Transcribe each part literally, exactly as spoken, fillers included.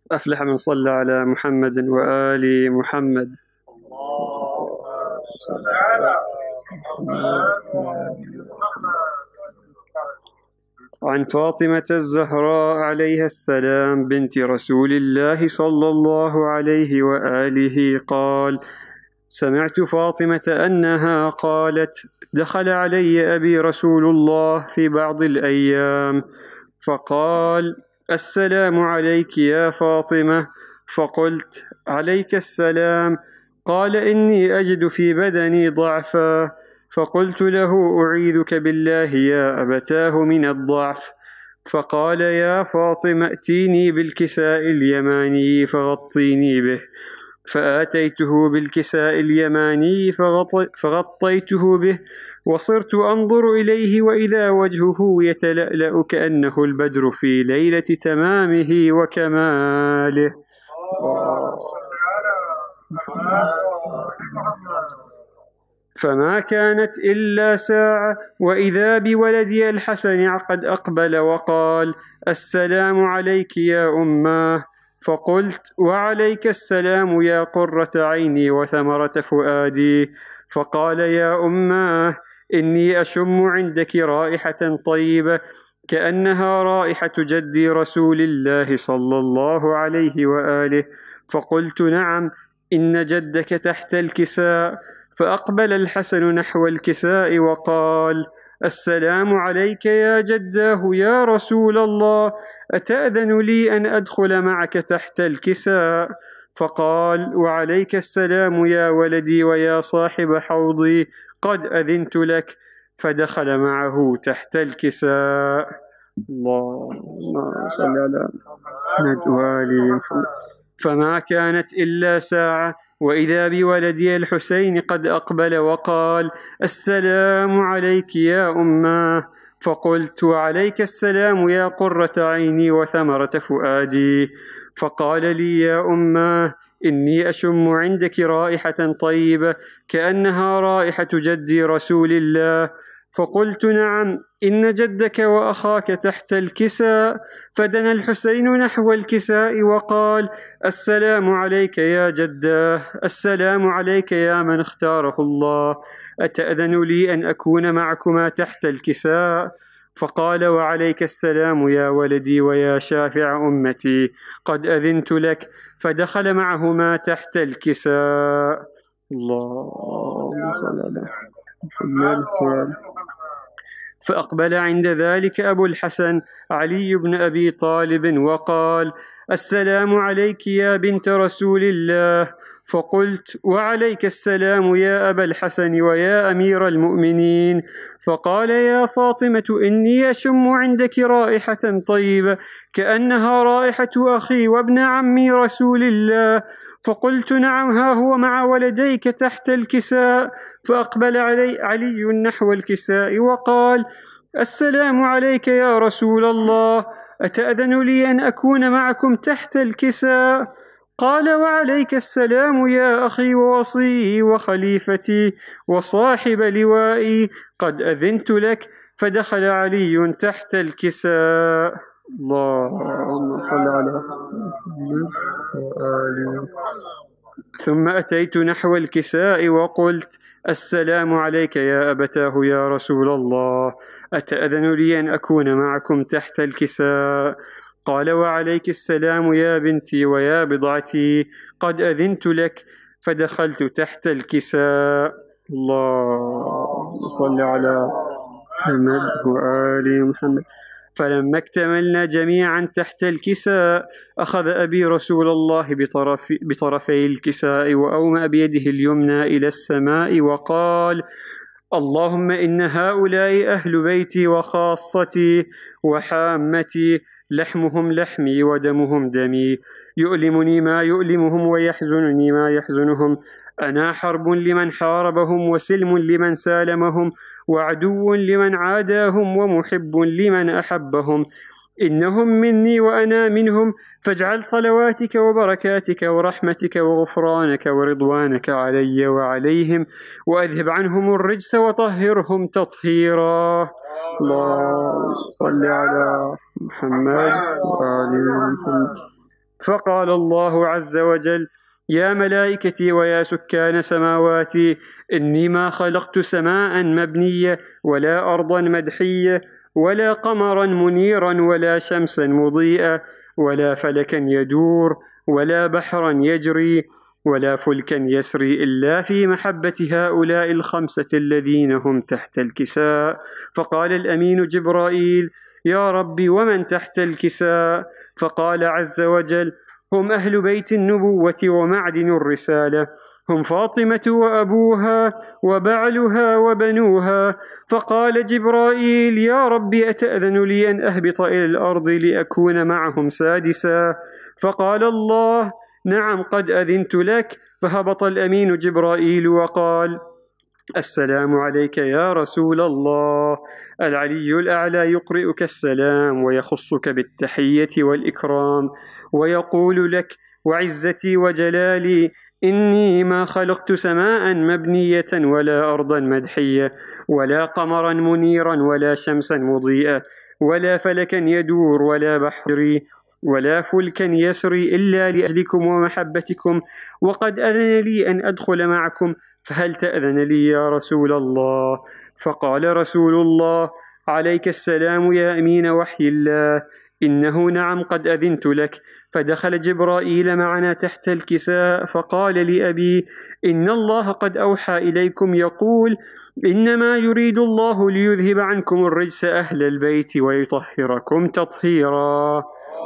أفلح من صلى على محمد وآل محمد. عن فاطمة الزهراء عليها السلام بنت رسول الله صلى الله عليه وآله قال: سمعت فاطمة أنها قالت: دخل علي أبي رسول الله في بعض الأيام فقال: السلام عليك يا فاطمة. فقلت: عليك السلام. قال: إني أجد في بدني ضعفا. فقلت له: أعيذك بالله يا أبتاه من الضعف. فقال: يا فاطمة ائتيني بالكساء اليماني فغطيني به. فآتيته بالكساء اليماني فغطيته به، وصرت أنظر إليه وإذا وجهه يتلألأ كأنه البدر في ليلة تمامه وكماله. فما كانت إلا ساعة وإذا بولدي الحسن قد أقبل وقال: السلام عليك يا أماه. فقلت: وعليك السلام يا قرة عيني وثمرة فؤادي. فقال: يا أماه، إني أشم عندك رائحة طيبة كأنها رائحة جدي رسول الله صلى الله عليه وآله. فقلت: نعم، إن جدك تحت الكساء. فأقبل الحسن نحو الكساء وقال: السلام عليك يا جداه يا رسول الله، أتأذن لي أن أدخل معك تحت الكساء؟ فقال: وعليك السلام يا ولدي ويا صاحب حوضي، قد أذنت لك. فدخل معه تحت الكساء. اللهم صل على محمد وآل محمد. فما كانت إلا ساعة وإذا بولدي الحسين قد أقبل وقال: السلام عليك يا أماه. فقلت: وعليك السلام يا قرة عيني وثمرة فؤادي. فقال لي: يا أماه، إني أشم عندك رائحة طيبة كأنها رائحة جدي رسول الله. فقلت: نعم، إن جدك وأخاك تحت الكساء. فدنا الحسين نحو الكساء وقال: السلام عليك يا جداه، السلام عليك يا من اختاره الله، أتأذن لي أن أكون معكما تحت الكساء؟ فقال: وعليك السلام يا ولدي ويا شافع أمتي، قد أذنت لك. فدخل معهما تحت الكساء. اللهم صل على محمد. فأقبل عند ذلك أبو الحسن علي بن أبي طالب وقال: السلام عليك يا بنت رسول الله. فقلت: وعليك السلام يا أبا الحسن ويا أمير المؤمنين. فقال: يا فاطمة، إني أشم عندك رائحة طيبة كأنها رائحة أخي وابن عمي رسول الله. فقلت: نعم، ها هو مع ولديك تحت الكساء. فأقبل علي, علي نحو الكساء وقال: السلام عليك يا رسول الله، أتأذن لي أن أكون معكم تحت الكساء؟ قال: وعليك السلام يا أخي ووصي وخليفتي وصاحب لوائي، قد أذنت لك. فدخل علي تحت الكساء. اللهم صل على محمد وآله. ثم أتيت نحو الكساء وقلت: السلام عليك يا أبتاه يا رسول الله، أتأذن لي أن أكون معكم تحت الكساء؟ قال: وعليك السلام يا بنتي ويا بضعتي، قد أذنت لك. فدخلت تحت الكساء. اللهم صل على محمد وآل محمد. فلما اكتملنا جميعا تحت الكساء أخذ أبي رسول الله بطرف بطرفي الكساء وأومأ بيده اليمنى إلى السماء وقال: اللهم إن هؤلاء أهل بيتي وخاصتي وحامتي، لحمهم لحمي ودمهم دمي، يؤلمني ما يؤلمهم ويحزنني ما يحزنهم. أنا حرب لمن حاربهم وسلم لمن سالمهم وعدو لمن عاداهم ومحب لمن أحبهم. إنهم مني وأنا منهم، فاجعل صلواتك وبركاتك ورحمتك وغفرانك ورضوانك علي وعليهم، وأذهب عنهم الرجس وطهرهم تطهيرا. اللهم صل على محمد وآل محمد. فقال الله عز وجل: يا ملائكتي ويا سكان سماواتي، إني ما خلقت سماء مبنية ولا أرضا مدحية ولا قمرا منيرا ولا شمسا مضيئة ولا فلكا يدور ولا بحرا يجري ولا فلكا يسري إلا في محبة هؤلاء الخمسة الذين هم تحت الكساء. فقال الأمين جبرائيل: يا ربي ومن تحت الكساء؟ فقال عز وجل: هم أهل بيت النبوة ومعدن الرسالة، هم فاطمة وأبوها وبعلها وبنوها. فقال جبرائيل: يا ربي أتأذن لي أن أهبط إلى الأرض لأكون معهم سادسا؟ فقال الله: نعم قد أذنت لك. فهبط الأمين جبرائيل وقال: السلام عليك يا رسول الله. العلي الأعلى يقرئك السلام ويخصك بالتحية والإكرام ويقول لك: وعزتي وجلالي إني ما خلقت سماء مبنية ولا أرضا مدحية ولا قمرا منيرا ولا شمسا مضيئة ولا فلكا يدور ولا بحر ولا فلكا يسري إلا لأجلكم ومحبتكم، وقد أذن لي أن أدخل معكم، فهل تأذن لي يا رسول الله؟ فقال رسول الله: عليك السلام يا أمين وحي الله، إنه نعم قد أذنت لك. فدخل جبرائيل معنا تحت الكساء فقال لأبي: إن الله قد أوحى إليكم يقول: إنما يريد الله ليذهب عنكم الرجس أهل البيت ويطهركم تطهيرا.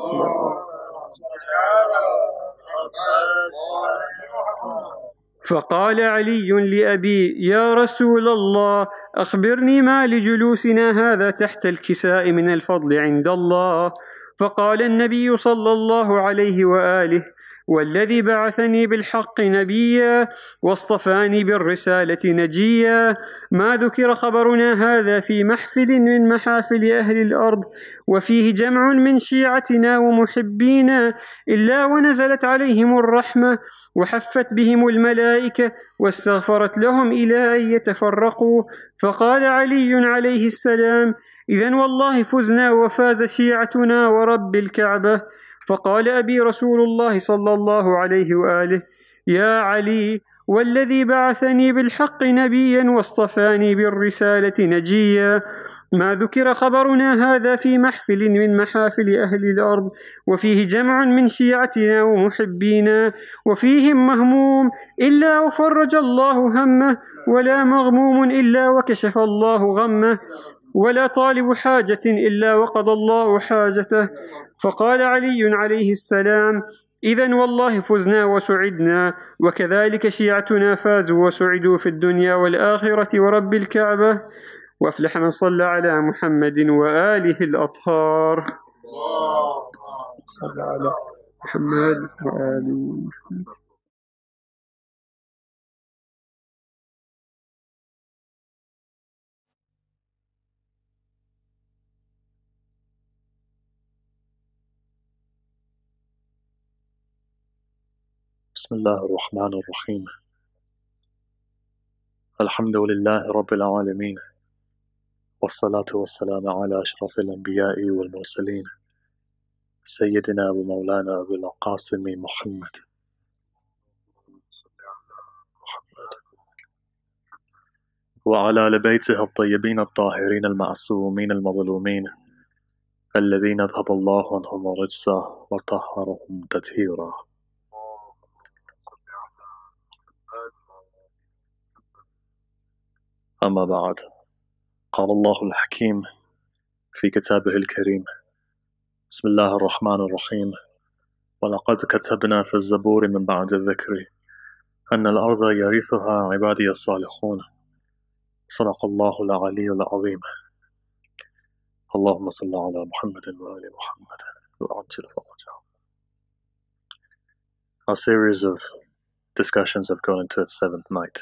فقال علي لأبي: يا رسول الله، أخبرني ما لجلوسنا هذا تحت الكساء من الفضل عند الله. فقال النبي صلى الله عليه وآله: والذي بعثني بالحق نبيا واصطفاني بالرسالة نجيا، ما ذكر خبرنا هذا في محفل من محافل أهل الأرض وفيه جمع من شيعتنا ومحبينا إلا ونزلت عليهم الرحمة وحفت بهم الملائكة واستغفرت لهم إلى أن يتفرقوا. فقال علي عليه السلام: إذن والله فزنا وفاز شيعتنا ورب الكعبة. فقال أبي رسول الله صلى الله عليه وآله: يا علي، والذي بعثني بالحق نبيا واصطفاني بالرسالة نجيا، ما ذكر خبرنا هذا في محفل من محافل أهل الأرض وفيه جمع من شيعتنا ومحبينا وفيهم مهموم إلا وفرج الله همه، ولا مغموم إلا وكشف الله غمه، ولا طالب حاجة إلا وقضى الله حاجته. فقال علي عليه السلام: إذن والله فزنا وسعدنا، وكذلك شيعتنا فازوا وسعدوا في الدنيا والآخرة ورب الكعبة، وأفلح من صلى على محمد وآله الأطهار. صلى على محمد وآله محمد. بسم الله الرحمن الرحيم. الحمد لله رب العالمين، والصلاة والسلام على أشرف الأنبياء والمرسلين، سيدنا ومولانا أبو القاسم محمد وعلى آل بيته الطيبين الطاهرين المعصومين المظلومين الذين أذهب الله عنهم الرجس وطهرهم تطهيرا. أما بعد، قال الله الحكيم في كتابه الكريم: بسم الله الرحمن الرحيم. ولقد كتبنا في الزبور من بعد الذكر أن الأرض يرثها عبادي الصالحون. صدق الله العلي العظيم. اللهم صل على محمد وآل محمد وعجل فرجهم. Our series of discussions have gone into its seventh night.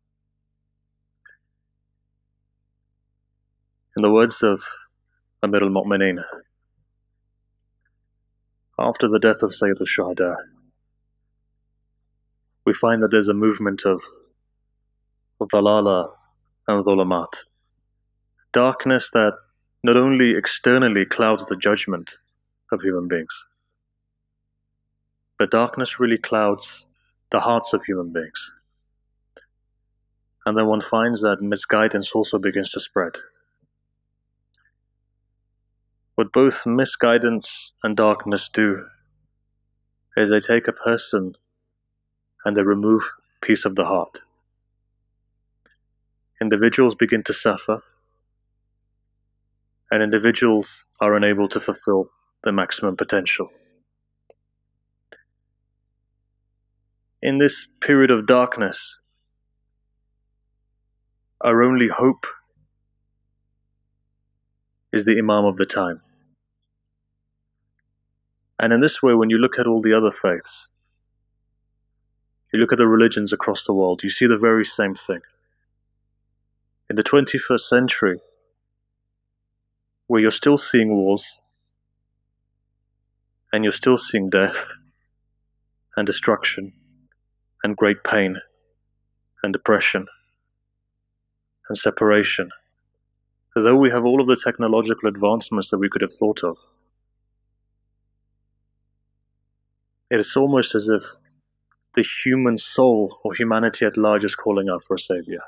In the words of Amir al-Mu'mineen, after the death of Sayyid al-Shuhada, we find that there's a movement of dhalala and dhulamat, darkness that not only externally clouds the judgment of human beings, but darkness really clouds the hearts of human beings. And then one finds that misguidance also begins to spread. What both misguidance and darkness do is they take a person and they remove peace of the heart. Individuals begin to suffer, and individuals are unable to fulfill their maximum potential. In this period of darkness, our only hope is the Imam of the time. And in this way, when you look at all the other faiths, you look at the religions across the world, you see the very same thing. In the twenty-first century, where you're still seeing wars, and you're still seeing death, and destruction, and great pain, and depression, and separation, although we have all of the technological advancements that we could have thought of, it is almost as if the human soul, or humanity at large, is calling out for a savior.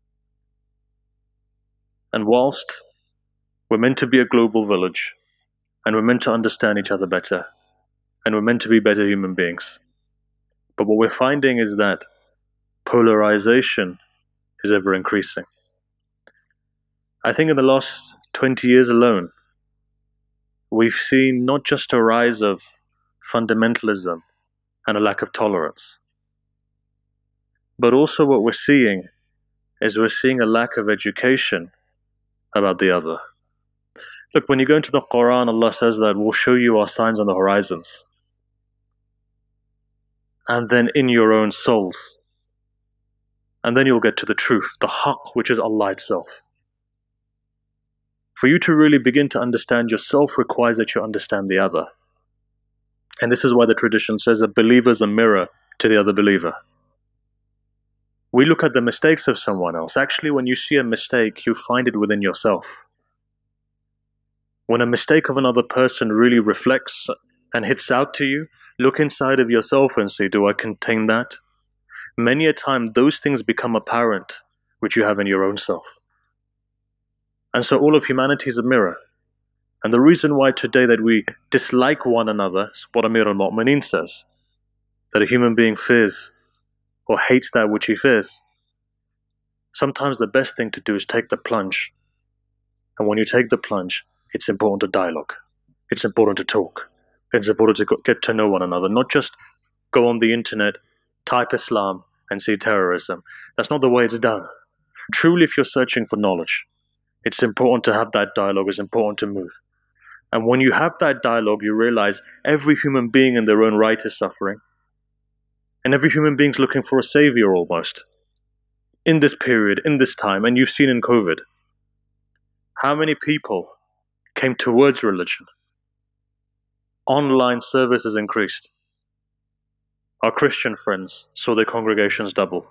And whilst we're meant to be a global village, and we're meant to understand each other better, and we're meant to be better human beings, but what we're finding is that polarization is ever increasing. I think in the last twenty years alone, we've seen not just a rise of fundamentalism and a lack of tolerance, but also what we're seeing is we're seeing a lack of education about the other. Look, when you go into the Quran, Allah says that we'll show you our signs on the horizons. And then in your own souls. And then you'll get to the truth, the haqq, which is Allah itself. For you to really begin to understand yourself requires that you understand the other. And this is why the tradition says a believer is a mirror to the other believer. We look at the mistakes of someone else. Actually, when you see a mistake, you find it within yourself. When a mistake of another person really reflects and hits out to you, look inside of yourself and say, do I contain that? Many a time, those things become apparent, which you have in your own self. And so all of humanity is a mirror. And the reason why today that we dislike one another is what Amir al-Mu'mineen says, that a human being fears or hates that which he fears. Sometimes the best thing to do is take the plunge. And when you take the plunge, it's important to dialogue. It's important to talk. It's important to get to know one another, not just go on the internet, type Islam, and see terrorism. That's not the way it's done. Truly, if you're searching for knowledge, it's important to have that dialogue. It's important to move. And when you have that dialogue, you realize every human being in their own right is suffering. And every human being is looking for a savior almost. In this period, in this time, and you've seen in COVID, how many people came towards religion? Online services increased. Our Christian friends saw their congregations double.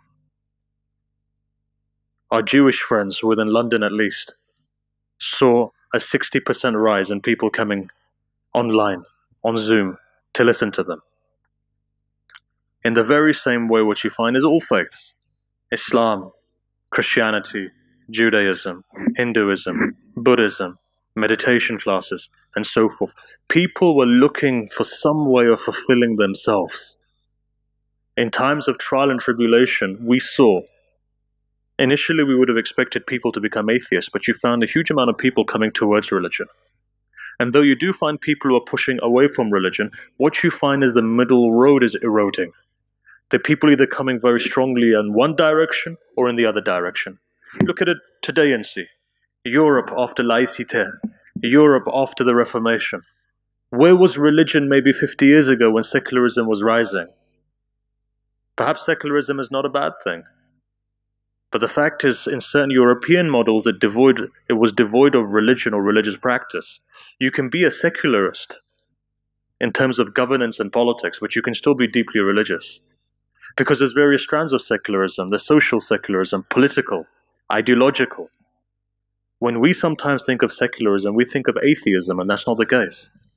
Our Jewish friends, within London at least, saw a sixty percent rise in people coming online, on Zoom, to listen to them. In the very same way, what you find is all faiths, Islam, Christianity, Judaism, Hinduism, Buddhism, meditation classes, and so forth. People were looking for some way of fulfilling themselves. In times of trial and tribulation, we saw, initially we would have expected people to become atheists, but you found a huge amount of people coming towards religion. And though you do find people who are pushing away from religion, what you find is the middle road is eroding. The people either coming very strongly in one direction or in the other direction. Look at it today and see. Europe after laïcité, Europe after the Reformation. Where was religion maybe fifty years ago when secularism was rising? Perhaps secularism is not a bad thing. But the fact is, in certain European models, it, devoid, it was devoid of religion or religious practice. You can be a secularist in terms of governance and politics, but you can still be deeply religious. Because there's various strands of secularism. There's social secularism, political, ideological. When we sometimes think of secularism, we think of atheism, and that's not the case.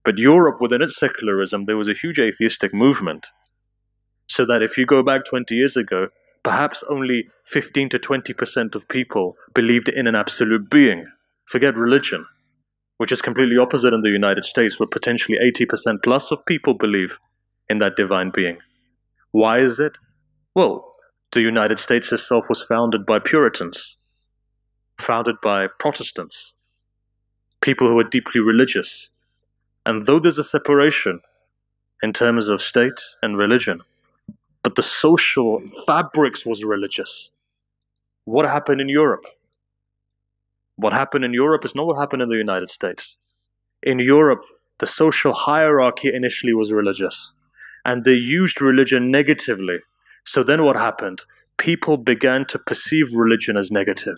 But Europe, within its secularism, there was a huge atheistic movement. So that if you go back twenty years ago, perhaps only fifteen to twenty percent of people believed in an absolute being. Forget religion, which is completely opposite in the United States, where potentially eighty percent plus of people believe in that divine being. Why is it? Well, the United States itself was founded by Puritans, founded by Protestants, people who were deeply religious. And though there's a separation in terms of state and religion, but the social fabrics was religious. What happened in Europe? What happened in Europe is not what happened in the United States. In Europe, the social hierarchy initially was religious, and they used religion negatively. So then what happened? People began to perceive religion as negative.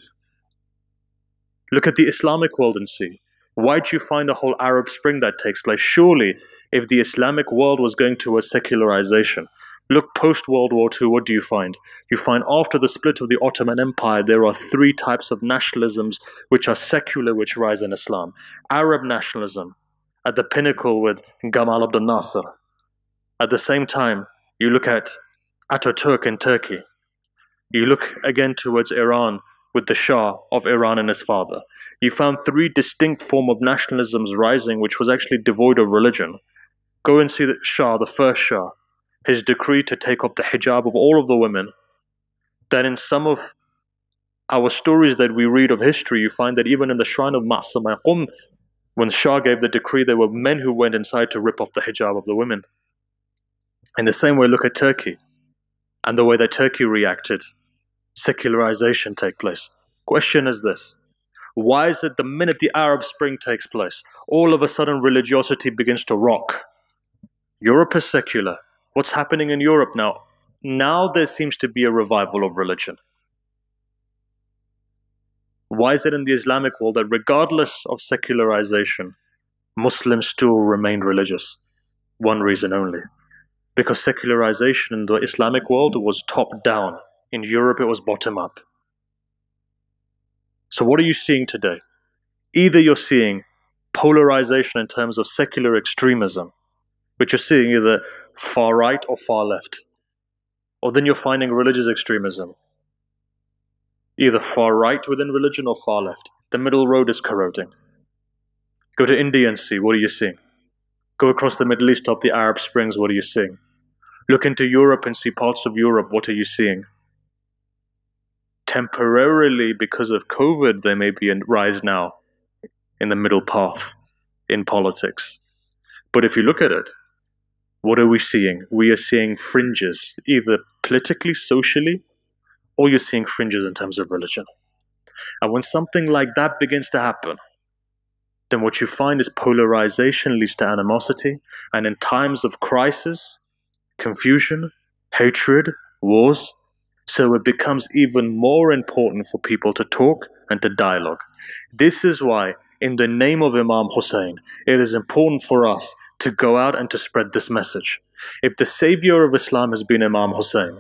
Look at the Islamic world and see. Why do you find the whole Arab Spring that takes place? Surely, if the Islamic world was going to a secularization, look post-World War Two, what do you find? You find after the split of the Ottoman Empire, there are three types of nationalisms which are secular, which rise in Islam. Arab nationalism, at the pinnacle with Gamal Abdel Nasser. At the same time, you look at Ataturk in Turkey. You look again towards Iran with the Shah of Iran and his father. You found three distinct forms of nationalisms rising, which was actually devoid of religion. Go and see the Shah, the first Shah, his decree to take off the hijab of all of the women. Then in some of our stories that we read of history, you find that even in the shrine of Ma'sama Qum, when Shah gave the decree, there were men who went inside to rip off the hijab of the women. In the same way, look at Turkey and the way that Turkey reacted. Secularization take place. Question is this: why is it the minute the Arab Spring takes place, all of a sudden religiosity begins to rock? Europe is secular. What's happening in Europe now? Now there seems to be a revival of religion. Why is it in the Islamic world that regardless of secularization, Muslims still remain religious? One reason only. Because secularization in the Islamic world was top down. In Europe, it was bottom up. So what are you seeing today? Either you're seeing polarization in terms of secular extremism, which you're seeing either far right or far left. Or then you're finding religious extremism, either far right within religion or far left. The middle road is corroding. Go to India and see, what are you seeing? Go across the Middle East of the Arab Springs, what are you seeing? Look into Europe and see parts of Europe, what are you seeing? Temporarily, because of COVID, there may be a rise now in the middle path in politics. But if you look at it, what are we seeing? We are seeing fringes, either politically, socially, or you're seeing fringes in terms of religion. And when something like that begins to happen, then what you find is polarization leads to animosity, and in times of crisis, confusion, hatred, wars, so it becomes even more important for people to talk and to dialogue. This is why, in the name of Imam Hussein, it is important for us to go out and to spread this message. If the savior of Islam has been Imam Hussein,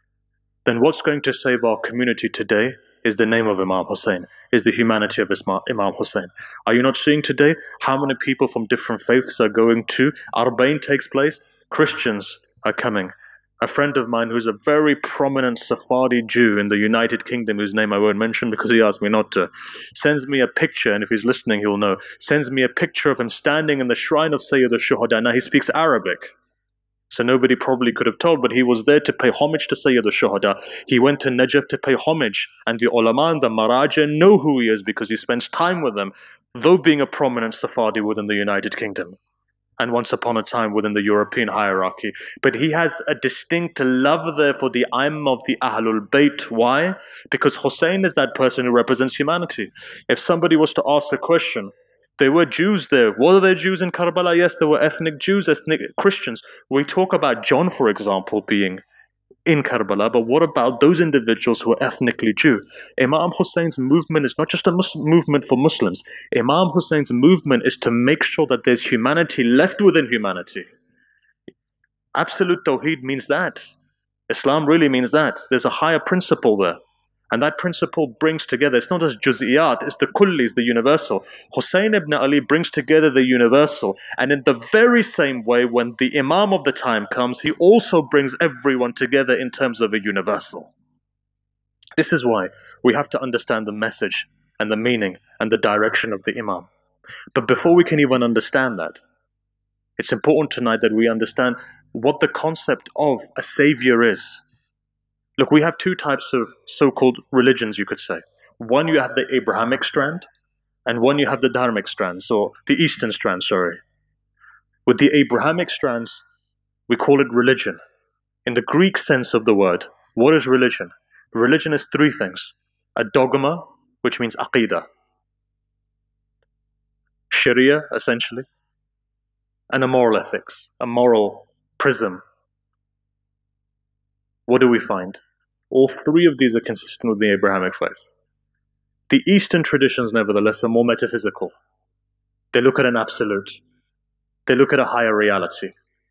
then what's going to save our community today is the name of Imam Hussein, is the humanity of Imam Hussein. Are you not seeing today how many people from different faiths are going to? Arbain takes place, Christians are coming. A friend of mine who's a very prominent Sephardi Jew in the United Kingdom, whose name I won't mention because he asked me not to, sends me a picture, and if he's listening he'll know, sends me a picture of him standing in the shrine of Sayyid al-Shuhada. Now he speaks Arabic, so nobody probably could have told, but he was there to pay homage to Sayyid al-Shuhada. He went to Najaf to pay homage, and the ulama and the maraja know who he is because he spends time with them, though being a prominent Sephardi within the United Kingdom, and once upon a time within the European hierarchy. But he has a distinct love there for the Aim of the Ahlul Bayt. Why? Because Hussein is that person who represents humanity. If somebody was to ask a question, there were Jews there. Were there Jews in Karbala? Yes, there were ethnic Jews, ethnic Christians. We talk about John, for example, being in Karbala, but what about those individuals who are ethnically Jew? Imam Hussein's movement is not just a Mus- movement for Muslims. Imam Hussein's movement is to make sure that there's humanity left within humanity. Absolute Tawheed means that. Islam really means that. There's a higher principle there. And that principle brings together, it's not as juz'iyat, it's the kullis, the universal. Hussein ibn Ali brings together the universal. And in the very same way, when the Imam of the time comes, he also brings everyone together in terms of a universal. This is why we have to understand the message and the meaning and the direction of the Imam. But before we can even understand that, it's important tonight that we understand what the concept of a savior is. Look, we have two types of so-called religions, you could say. One, you have the Abrahamic strand, and one, you have the Dharmic strands, or the Eastern strand, sorry. With the Abrahamic strands, we call it religion. In the Greek sense of the word, what is religion? Religion is three things. A dogma, which means aqidah. Sharia, essentially. And a moral ethics, a moral prism. What do we find? All three of these are consistent with the Abrahamic faith. The Eastern traditions, nevertheless, are more metaphysical. They look at an absolute. They look at a higher reality.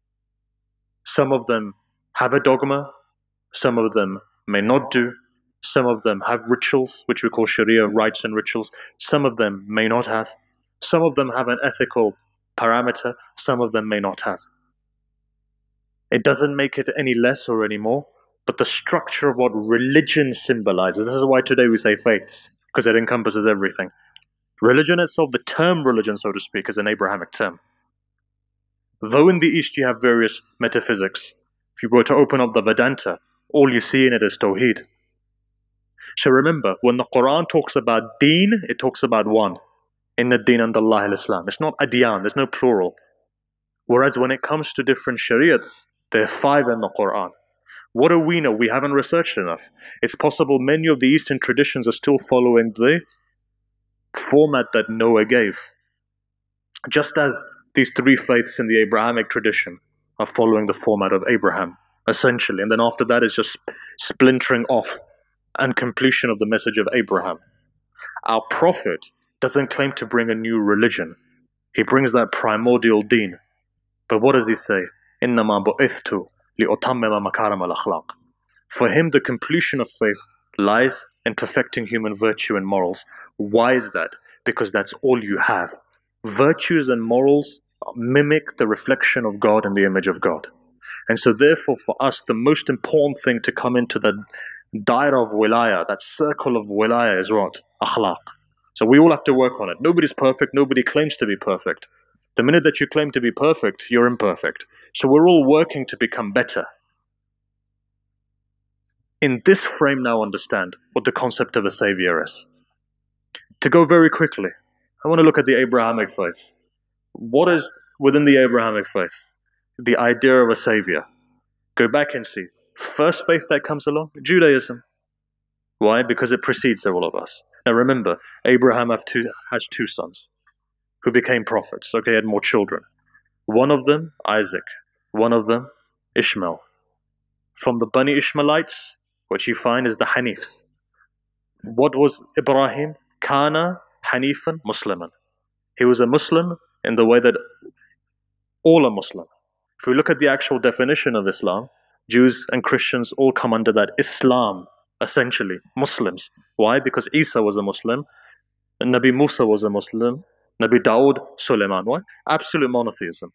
Some of them have a dogma. Some of them may not do. Some of them have rituals, which we call Sharia, rites and rituals. Some of them may not have. Some of them have an ethical parameter. Some of them may not have. It doesn't make it any less or any more. But the structure of what religion symbolizes, this is why today we say faiths, because it encompasses everything. Religion itself, the term religion, so to speak, is an Abrahamic term. Though in the East you have various metaphysics, if you were to open up the Vedanta, all you see in it is Tawheed. So remember, when the Quran talks about deen, it talks about one. Inna deen and Allah al-Islam. It's not adyan, there's no plural. Whereas when it comes to different shariats, there are five in the Quran. What do we know? We haven't researched enough. It's possible many of the Eastern traditions are still following the format that Noah gave. Just as these three faiths in the Abrahamic tradition are following the format of Abraham, essentially. And then after that is just splintering off and completion of the message of Abraham. Our Prophet doesn't claim to bring a new religion. He brings that primordial deen. But what does he say? إِنَّمَا بُعِثْتُ لِأُتَمِّمَ مَكَارِمَ الْأَخْلَاقِ. For him, the completion of faith lies in perfecting human virtue and morals. Why is that? Because that's all you have. Virtues and morals mimic the reflection of God and the image of God. And so therefore for us, the most important thing to come into the daira of wilaya, that circle of wilaya, is what? Akhlaq. So we all have to work on it. Nobody's perfect, nobody claims to be perfect. The minute that you claim to be perfect, you're imperfect. So we're all working to become better. In this frame now understand what the concept of a savior is. To go very quickly, I want to look at the Abrahamic faith. What is within the Abrahamic faith? The idea of a savior. Go back and see. First faith that comes along, Judaism. Why? Because it precedes all of us. Now remember, Abraham have two, has two sons who became prophets. Okay, he had more children. One of them, Isaac. One of them, Ishmael. From the Bani Ishmaelites, what you find is the Hanifs. What was Ibrahim? Kana Hanifan Musliman. He was a Muslim in the way that all are Muslim. If we look at the actual definition of Islam, Jews and Christians all come under that Islam, essentially, Muslims. Why? Because Isa was a Muslim, and Nabi Musa was a Muslim, Nabi Dawood, Sulaiman. Why? Absolute monotheism.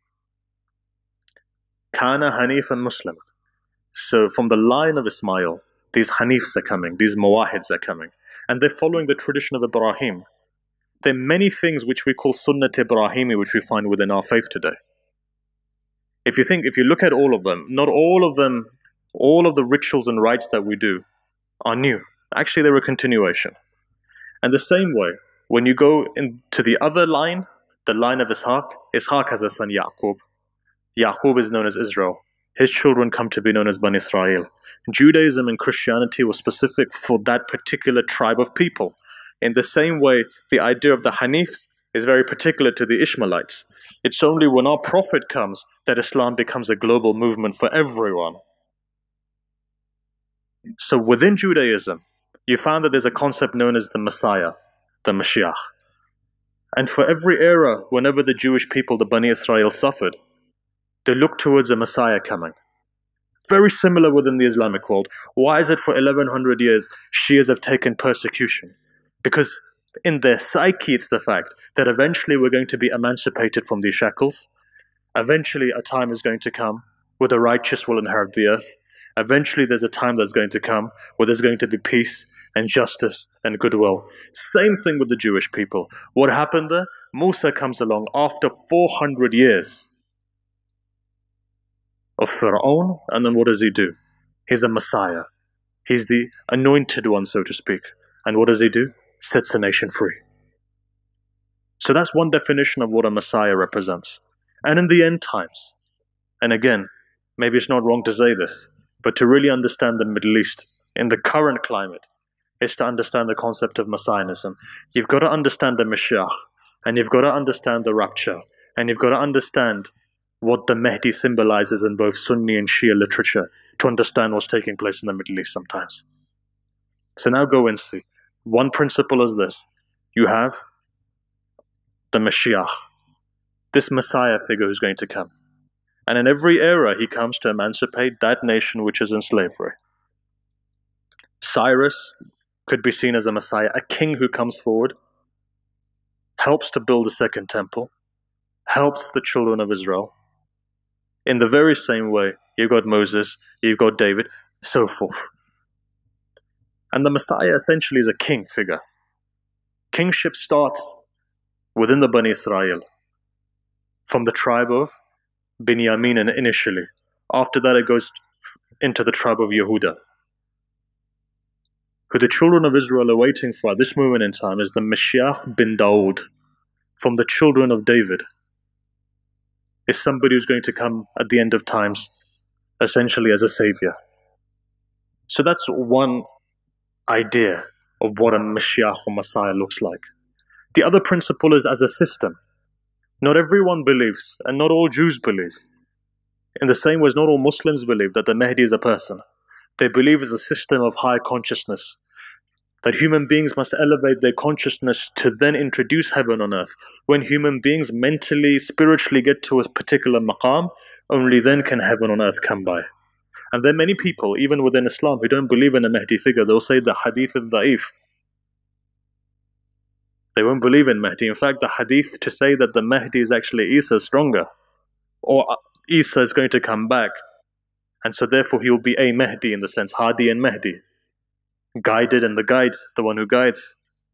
Kana Hanifan Muslim. So from the line of Ismail, these Hanifs are coming, these Muwahids are coming, and they're following the tradition of Ibrahim. There are many things which we call Sunnat Ibrahimi, which we find within our faith today. If you think, if you look at all of them, not all of them, all of the rituals and rites that we do are new. Actually, they're a continuation. And the same way, when you go into the other line, the line of Ishaq, Ishaq has a son, Yaqub. Yaqub is known as Israel. His children come to be known as Bani Israel. Judaism and Christianity was specific for that particular tribe of people. In the same way, the idea of the Hanifs is very particular to the Ishmaelites. It's only when our Prophet comes that Islam becomes a global movement for everyone. So within Judaism, you found that there's a concept known as the Messiah, the Mashiach. And for every era, whenever the Jewish people, the Bani Israel, suffered, they looked towards a Messiah coming. very similar within the Islamic world. Why is it for eleven hundred years Shias have taken persecution? Because in their psyche it's the fact that eventually we're going to be emancipated from these shackles. Eventually a time is going to come where the righteous will inherit the earth. Eventually there's a time that's going to come where there's going to be peace and justice and goodwill. Same thing with the Jewish people. What happened there? Musa comes along after four hundred years of Fir'aun, and then what does he do? He's a Messiah. He's the anointed one, so to speak. And what does he do? Sets a nation free. So that's one definition of what a Messiah represents. And in the end times, and again, maybe it's not wrong to say this, but to really understand the Middle East in the current climate is to understand the concept of Messianism. You've got to understand the Mashiach, and you've got to understand the rapture, and you've got to understand what the Mahdi symbolizes in both Sunni and Shia literature to understand what's taking place in the Middle East sometimes. So now go and see. One principle is this. You have the Mashiach, this Messiah figure who's going to come. And in every era he comes to emancipate that nation which is in slavery. Cyrus could be seen as a Messiah, a king who comes forward, helps to build a second temple, helps the children of Israel. In the very same way, you've got Moses, you've got David, so forth. And the Messiah essentially is a king figure. Kingship starts within the Bani Israel, from the tribe of Binyamin initially. After that it goes into the tribe of Yehuda. Who the children of Israel are waiting for at this moment in time is the Mashiach bin Dawood, from the children of David. Is somebody who's going to come at the end of times, essentially as a savior. So that's one idea of what a Mashiach or Messiah looks like. The other principle is as a system. Not everyone believes, and not all Jews believe. In the same way as not all Muslims believe that the Mahdi is a person. They believe it's a system of high consciousness, that human beings must elevate their consciousness to then introduce heaven on earth. When human beings mentally, spiritually get to a particular maqam, only then can heaven on earth come by. And there are many people, even within Islam, who don't believe in a Mahdi figure. They'll say the hadith is da'if. They won't believe in Mahdi. In fact, the hadith to say that the Mahdi is actually Isa is stronger. Or Isa is going to come back. And so therefore he will be a Mahdi in the sense, Hadi and Mahdi. Guided and the guide, the one who guides.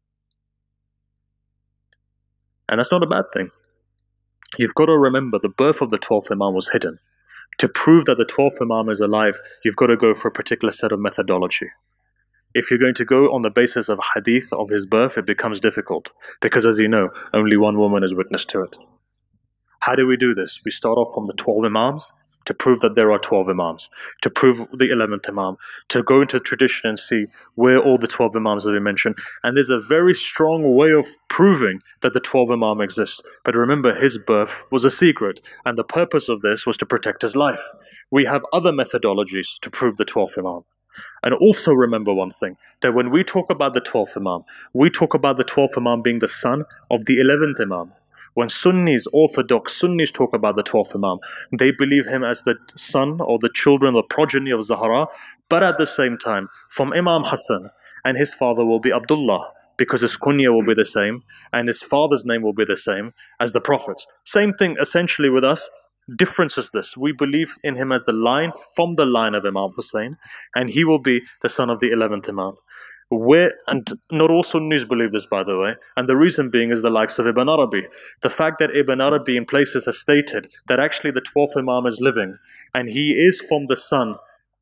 And that's not a bad thing. You've got to remember the birth of the twelfth Imam was hidden. To prove that the twelfth Imam is alive, you've got to go for a particular set of methodology. If you're going to go on the basis of hadith of his birth, it becomes difficult. Because as you know, only one woman is witness to it. How do we do this? We start off from the twelve Imams, to prove that there are twelve Imams, to prove the eleventh Imam, to go into tradition and see where all the twelve Imams have been mentioned. And there's a very strong way of proving that the twelve Imam exists. But remember, his birth was a secret, and the purpose of this was to protect his life. We have other methodologies to prove the twelfth Imam. And also remember one thing, that when we talk about the twelfth Imam, we talk about the twelfth Imam being the son of the eleventh Imam. When Sunnis, Orthodox Sunnis talk about the twelfth Imam, they believe him as the son or the children, the progeny of Zahra, but at the same time, from Imam Hassan, and his father will be Abdullah, because his kunya will be the same, and his father's name will be the same as the Prophet. Same thing essentially with us. Difference is this: we believe in him as the line from the line of Imam Hussein, and he will be the son of the eleventh Imam. Where, and not all Sunnis believe this, by the way, and the reason being is the likes of Ibn Arabi. The fact that Ibn Arabi in places has stated that actually the twelfth Imam is living, and he is from the son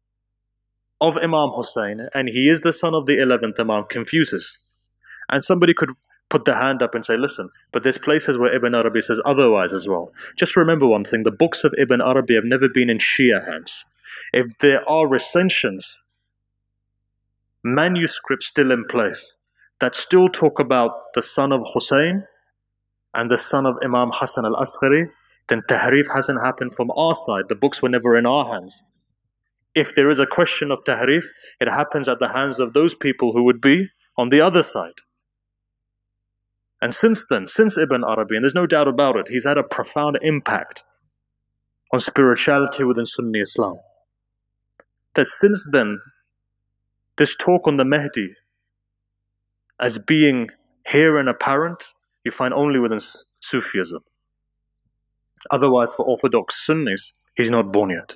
of Imam Hussein, and he is the son of the eleventh Imam, confuses. And somebody could put their hand up and say, listen, but there's places where Ibn Arabi says otherwise as well. Just remember one thing, the books of Ibn Arabi have never been in Shia hands. If there are recensions, manuscripts still in place, that still talk about the son of Hussein and the son of Imam Hassan al-Asghari, then tahrif hasn't happened from our side. The books were never in our hands. If there is a question of tahrif, it happens at the hands of those people who would be on the other side. And since then, since Ibn Arabi, and there's no doubt about it, he's had a profound impact on spirituality within Sunni Islam. that since then, this talk on the Mahdi as being here and apparent, you find only within Sufism. Otherwise, for Orthodox Sunnis, he's not born yet.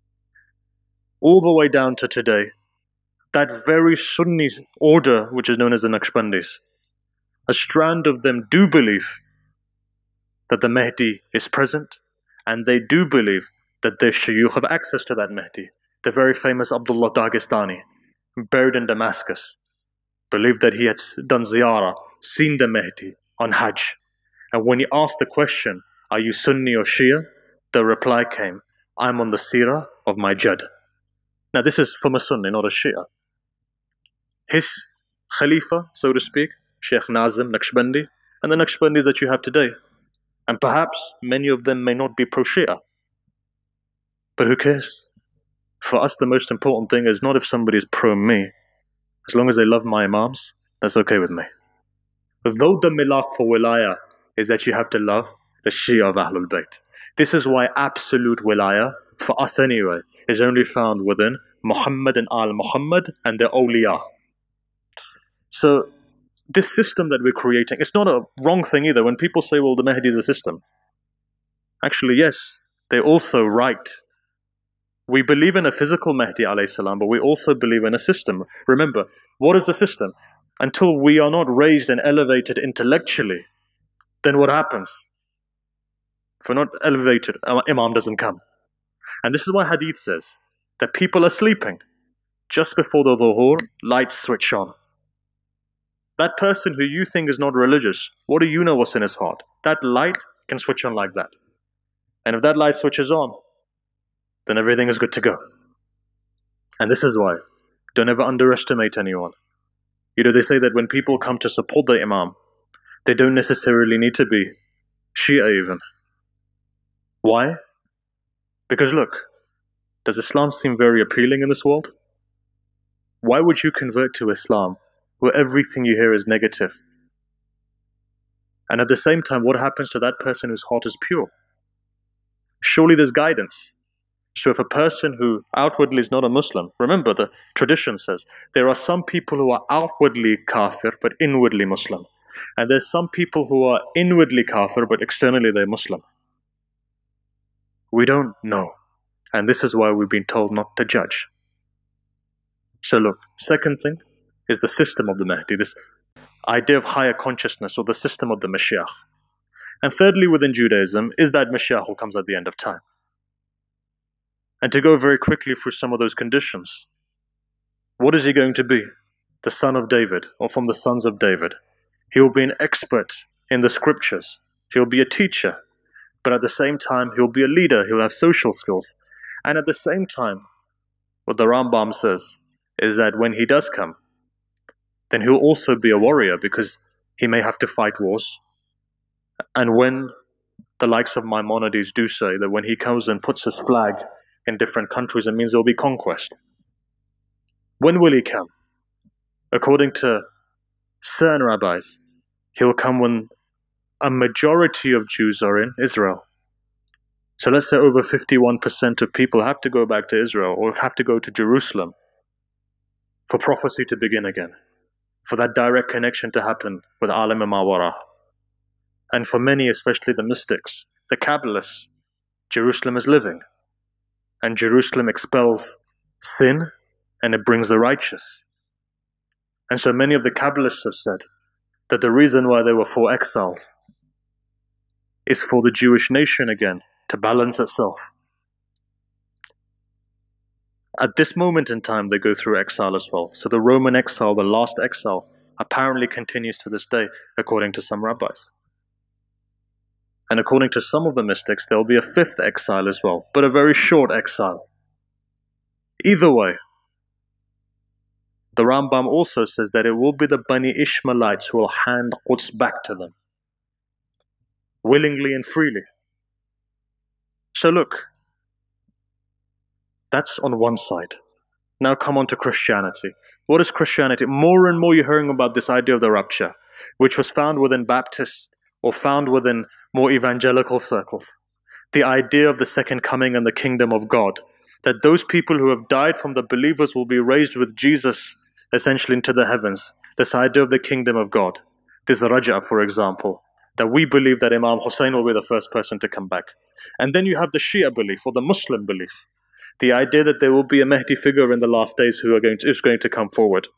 All the way down to today, that very Sunni order, which is known as the Naqshbandis, a strand of them do believe that the Mahdi is present, and they do believe that their shuyukh have access to that Mahdi. The very famous Abdullah Dagestani, buried in Damascus, believed that he had done ziyarah, seen the Mahdi on Hajj. And when he asked the question, are you Sunni or Shia? The reply came, I'm on the seerah of my Jad. Now this is from a Sunni, not a Shia. His Khalifa, so to speak, Sheikh Nazim Naqshbandi, and the Naqshbandis that you have today. And perhaps many of them may not be pro-Shia. But who cares? For us, the most important thing is not if somebody is pro-me. As long as they love my Imams, that's okay with me. Though the milak for wilaya is that you have to love the Shia of Ahlul Bayt. This is why absolute wilaya, for us anyway, is only found within Muhammad and Al Muhammad and the awliya. So, this system that we're creating, it's not a wrong thing either. When people say, well, the Mahdi is a system. Actually, yes, they're also right. We believe in a physical Mahdi alayhi salam, but we also believe in a system. Remember, what is the system? Until we are not raised and elevated intellectually, then what happens? If we're not elevated, our Imam doesn't come. And this is why Hadith says that people are sleeping. Just before the Dhuhr, lights switch on. That person who you think is not religious, what do you know what's in his heart? That light can switch on like that. And if that light switches on, then everything is good to go. And this is why, don't ever underestimate anyone. You know, they say that when people come to support the Imam, they don't necessarily need to be Shia even. Why? Because look, does Islam seem very appealing in this world? Why would you convert to Islam where everything you hear is negative? And at the same time, what happens to that person whose heart is pure? Surely there's guidance. So if a person who outwardly is not a Muslim, remember the tradition says, there are some people who are outwardly kafir but inwardly Muslim. And there's some people who are inwardly kafir but externally they're Muslim. We don't know. And this is why we've been told not to judge. So look, second thing is the system of the Mahdi, this idea of higher consciousness or the system of the Mashiach. And thirdly, within Judaism, is that Mashiach who comes at the end of time. And to go very quickly through some of those conditions, what is he going to be? The son of David, or from the sons of David. He will be an expert in the scriptures. He'll be a teacher. But at the same time, he'll be a leader. He'll have social skills. And at the same time, what the Rambam says is that when he does come, then he'll also be a warrior because he may have to fight wars. And when the likes of Maimonides do say that when he comes and puts his flag in different countries, it means there will be conquest. When will he come? According to certain rabbis, he'll come when a majority of Jews are in Israel. So let's say over fifty-one percent of people have to go back to Israel or have to go to Jerusalem for prophecy to begin again, for that direct connection to happen with Alim al-Mawara. And for many, especially the mystics, the Kabbalists, Jerusalem is living. And Jerusalem expels sin and it brings the righteous. And so many of the Kabbalists have said that the reason why there were four exiles is for the Jewish nation again to balance itself. At this moment in time, they go through exile as well. So the Roman exile, the last exile, apparently continues to this day, according to some rabbis. And according to some of the mystics, there will be a fifth exile as well, but a very short exile. Either way, the Rambam also says that it will be the Bani Ishmaelites who will hand Quds back to them, willingly and freely. So look, that's on one side. Now come on to Christianity. What is Christianity? More and more you're hearing about this idea of the rapture, which was found within Baptists or found within more evangelical circles. The idea of the second coming and the kingdom of God, that those people who have died from the believers will be raised with Jesus essentially into the heavens. This idea of the kingdom of God. This Raja, for example, that we believe that Imam Hussein will be the first person to come back. And then you have the Shia belief, or the Muslim belief. The idea that there will be a Mahdi figure in the last days who are going to, is going to come forward.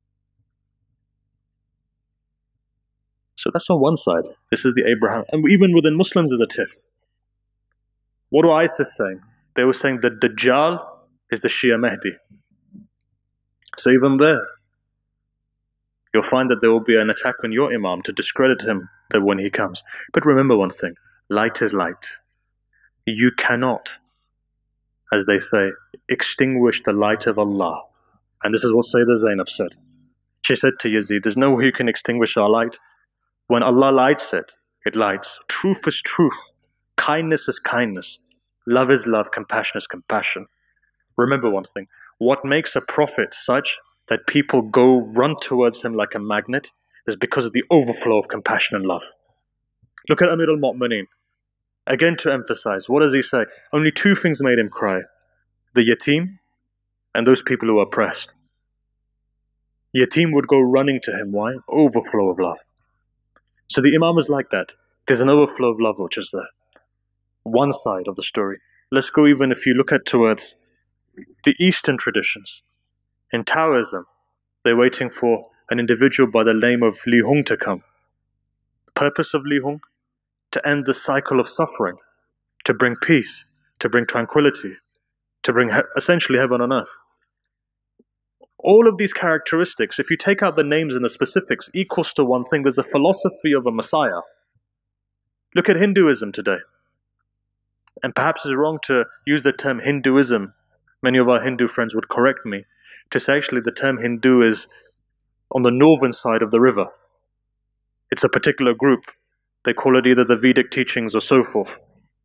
So that's on one side. This is the Abraham. And even within Muslims there's a tiff. What do ISIS saying? They were saying that Dajjal is the Shia Mahdi. So even there, you'll find that there will be an attack on your Imam to discredit him that when he comes. But remember one thing, light is light. You cannot, as they say, extinguish the light of Allah. And this is what Sayyidah Zainab said. She said to Yazid, there's no way you can extinguish our light. When Allah lights it, it lights. Truth is truth. Kindness is kindness. Love is love. Compassion is compassion. Remember one thing. What makes a prophet such that people go run towards him like a magnet is because of the overflow of compassion and love. Look at Amir al-Mu'mineen. Again to emphasize, what does he say? Only two things made him cry. The yatim and those people who are oppressed. Yatim would go running to him. Why? Overflow of love. So the Imam is like that. There's an overflow of love which is there. One side of the story. Let's go even if you look at towards the Eastern traditions. In Taoism, they're waiting for an individual by the name of Li Hong to come. The purpose of Li Hong? To end the cycle of suffering, to bring peace, to bring tranquility, to bring he- essentially heaven on earth. All of these characteristics, if you take out the names and the specifics, equals to one thing. There's a philosophy of a Messiah. Look at Hinduism today. And perhaps it's wrong to use the term Hinduism. Many of our Hindu friends would correct me to say actually the term Hindu is on the northern side of the river. It's a particular group. They call it either the Vedic teachings or so forth.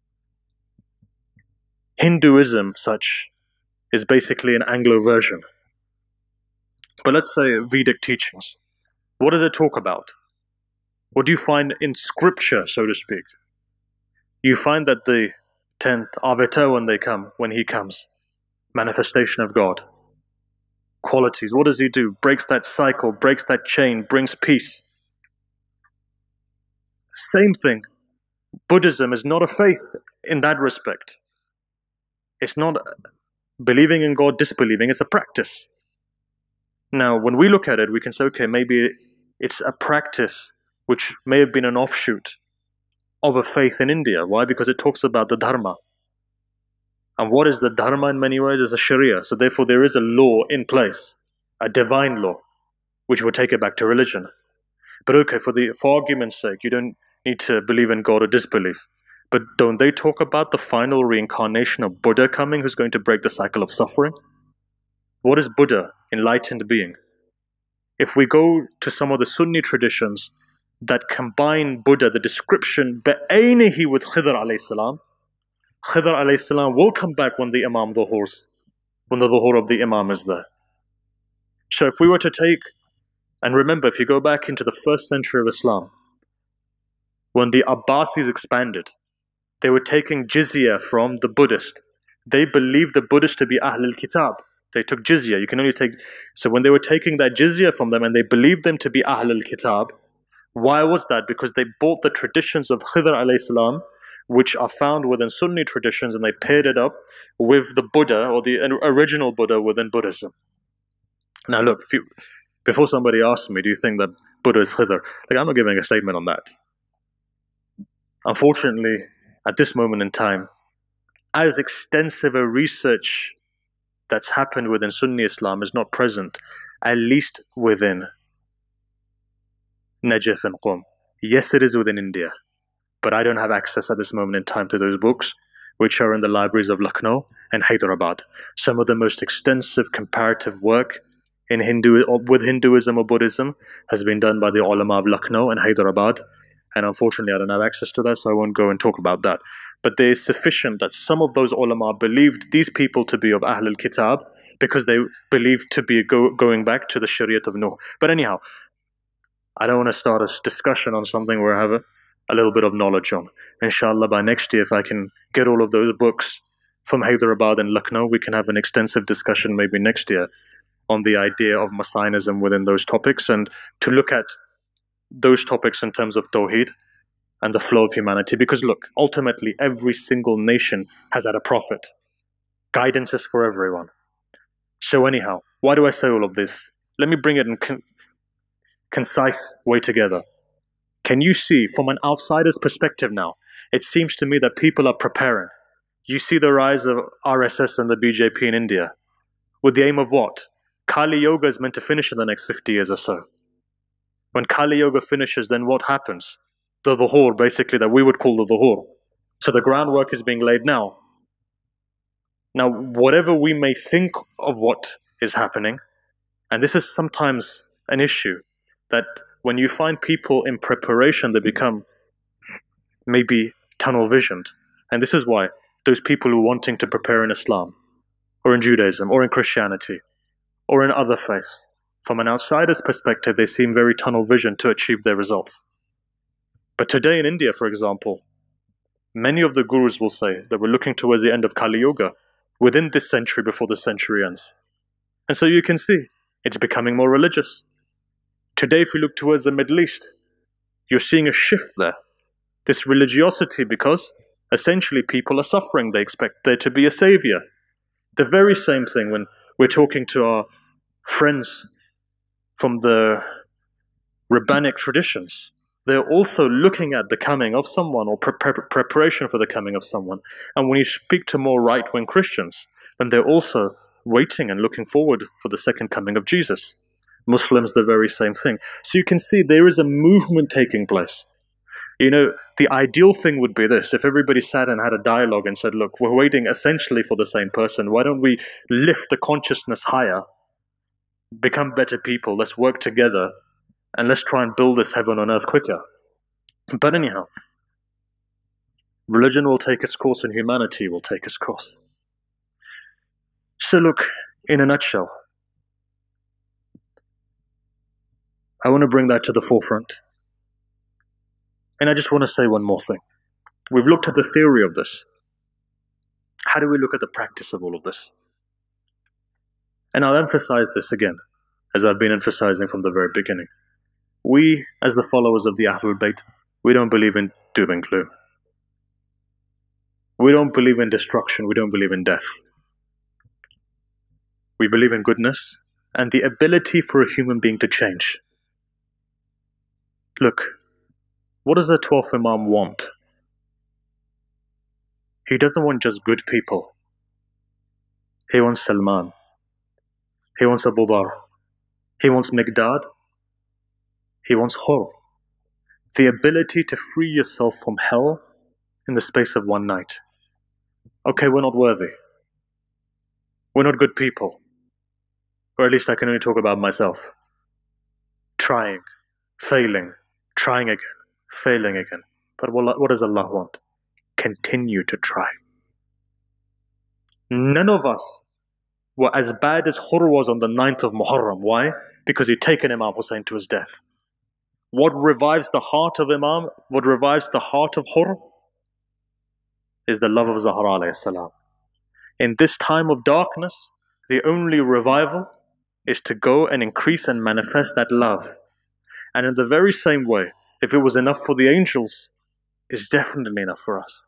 Hinduism, such, is basically an Anglo version. But let's say Vedic teachings. What does it talk about? What do you find in scripture, so to speak? You find that the tenth Avatar when they come, when he comes, manifestation of God. Qualities. What does he do? Breaks that cycle, breaks that chain, brings peace. Same thing. Buddhism is not a faith in that respect. It's not believing in God, disbelieving. It's a practice. Now, when we look at it, we can say, okay, maybe it's a practice which may have been an offshoot of a faith in India. Why? Because it talks about the Dharma. And what is the Dharma in many ways? Is a Sharia. So therefore there is a law in place, a divine law, which will take it back to religion. But okay, for the for argument's sake, you don't need to believe in God or disbelieve. But don't they talk about the final reincarnation of Buddha coming, who's going to break the cycle of suffering? What is Buddha? Enlightened being. If we go to some of the Sunni traditions that combine Buddha, the description, بَأَيْنِهِ with Khidr alayhi salam, Khidr alayhi salam will come back when the Imam dhuhurs, when the dhuhur of the Imam is there. So if we were to take, and remember, if you go back into the first century of Islam, when the Abbasis expanded, they were taking jizya from the Buddhist. They believed the Buddhists to be Ahl al-Kitab. They took jizya. You can only take... So when they were taking that jizya from them and they believed them to be Ahl al-Kitab, why was that? Because they bought the traditions of Khidr alayhi salam, which are found within Sunni traditions, and they paired it up with the Buddha, or the original Buddha within Buddhism. Now look, if you... Before somebody asks me, do you think that Buddha is Khidr? Like, I'm not giving a statement on that. Unfortunately, at this moment in time, as extensive a research that's happened within Sunni Islam is not present, at least within Najaf and Qom. Yes, it is within India, but I don't have access at this moment in time to those books, which are in the libraries of Lucknow and Hyderabad. Some of the most extensive comparative work in Hindu, with Hinduism or Buddhism has been done by the ulama of Lucknow and Hyderabad, and unfortunately I don't have access to that, so I won't go and talk about that. But there is sufficient that some of those ulama believed these people to be of Ahl al-Kitab because they believed to be go, going back to the Shariat of Nuh. But anyhow, I don't want to start a discussion on something where I have a, a little bit of knowledge on. Inshallah, by next year, if I can get all of those books from Hyderabad and Lucknow. We can have an extensive discussion maybe next year on the idea of Messianism within those topics, and to look at those topics in terms of Tawheed and the flow of humanity. Because look, ultimately every single nation has had a prophet. Guidance is for everyone. So anyhow, why do I say all of this? Let me bring it in con- concise way together. Can you see from an outsider's perspective now, it seems to me that people are preparing. You see the rise of R S S and the B J P in India with the aim of what? Kali Yoga is meant to finish in the next fifty years or so. When Kali Yoga finishes, then what happens? The Dhuhr, basically, that we would call the Dhuhr. So the groundwork is being laid now. Now, whatever we may think of what is happening, and this is sometimes an issue, that when you find people in preparation, they become maybe tunnel visioned. And this is why those people who are wanting to prepare in Islam, or in Judaism, or in Christianity, or in other faiths, from an outsider's perspective, they seem very tunnel visioned to achieve their results. But today in India, for example, many of the gurus will say that we're looking towards the end of Kali Yuga within this century before the century ends. And so you can see, it's becoming more religious. Today, if we look towards the Middle East, you're seeing a shift there. This religiosity, because essentially people are suffering. They expect there to be a savior. The very same thing when we're talking to our friends from the rabbinic traditions. They're also looking at the coming of someone, or pre- pre- preparation for the coming of someone. And when you speak to more right-wing Christians, then they're also waiting and looking forward for the second coming of Jesus. Muslims, the very same thing. So you can see there is a movement taking place. You know, the ideal thing would be this: if everybody sat and had a dialogue and said, look, we're waiting essentially for the same person. Why don't we lift the consciousness higher, become better people, let's work together, and let's try and build this heaven on earth quicker. But anyhow, religion will take its course and humanity will take its course. So look, in a nutshell, I want to bring that to the forefront. And I just want to say one more thing. We've looked at the theory of this. How do we look at the practice of all of this? And I'll emphasize this again, as I've been emphasizing from the very beginning. We, as the followers of the Ahlul Bayt, we don't believe in doom and gloom. We don't believe in destruction. We don't believe in death. We believe in goodness and the ability for a human being to change. Look, what does the twelfth Imam want? He doesn't want just good people. He wants Salman. He wants Abu Dhar. He wants Miqdad. He wants Hur. The ability to free yourself from hell in the space of one night. Okay, we're not worthy. We're not good people. Or at least I can only talk about myself. Trying, failing, trying again, failing again. But what, what does Allah want? Continue to try. None of us were as bad as Hur was on the ninth of Muharram. Why? Because he'd taken Imam Hussein to his death. What revives the heart of Imam, what revives the heart of Hur, is the love of Zahra alayhi salam. In this time of darkness, the only revival is to go and increase and manifest that love. And in the very same way, if it was enough for the angels, it's definitely enough for us.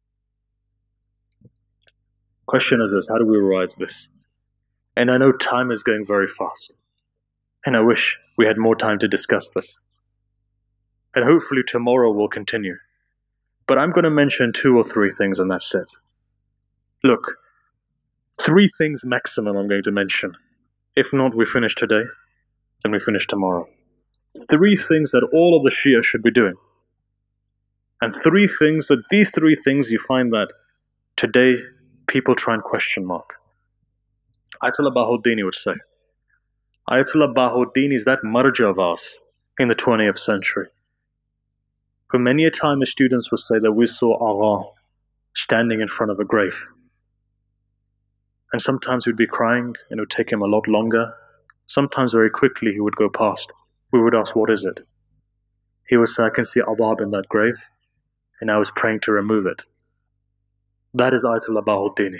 Question is this: how do we arrive at this? And I know time is going very fast, and I wish we had more time to discuss this. And hopefully tomorrow we'll continue. But I'm going to mention two or three things, and that's it. Look, three things maximum I'm going to mention. If not, we finish today, then we finish tomorrow. Three things that all of the Shia should be doing. And three things that, these three things you find that today people try and question mark. Ayatollah Bahauddini would say, Ayatollah Bahauddin is that marja of ours in the twentieth century. For many a time the students would say that we saw Agha standing in front of a grave. And sometimes we'd be crying and it would take him a lot longer. Sometimes very quickly he would go past. We would ask, what is it? He would say, I can see adab in that grave, and I was praying to remove it. That is Ayatollah Bahuddini.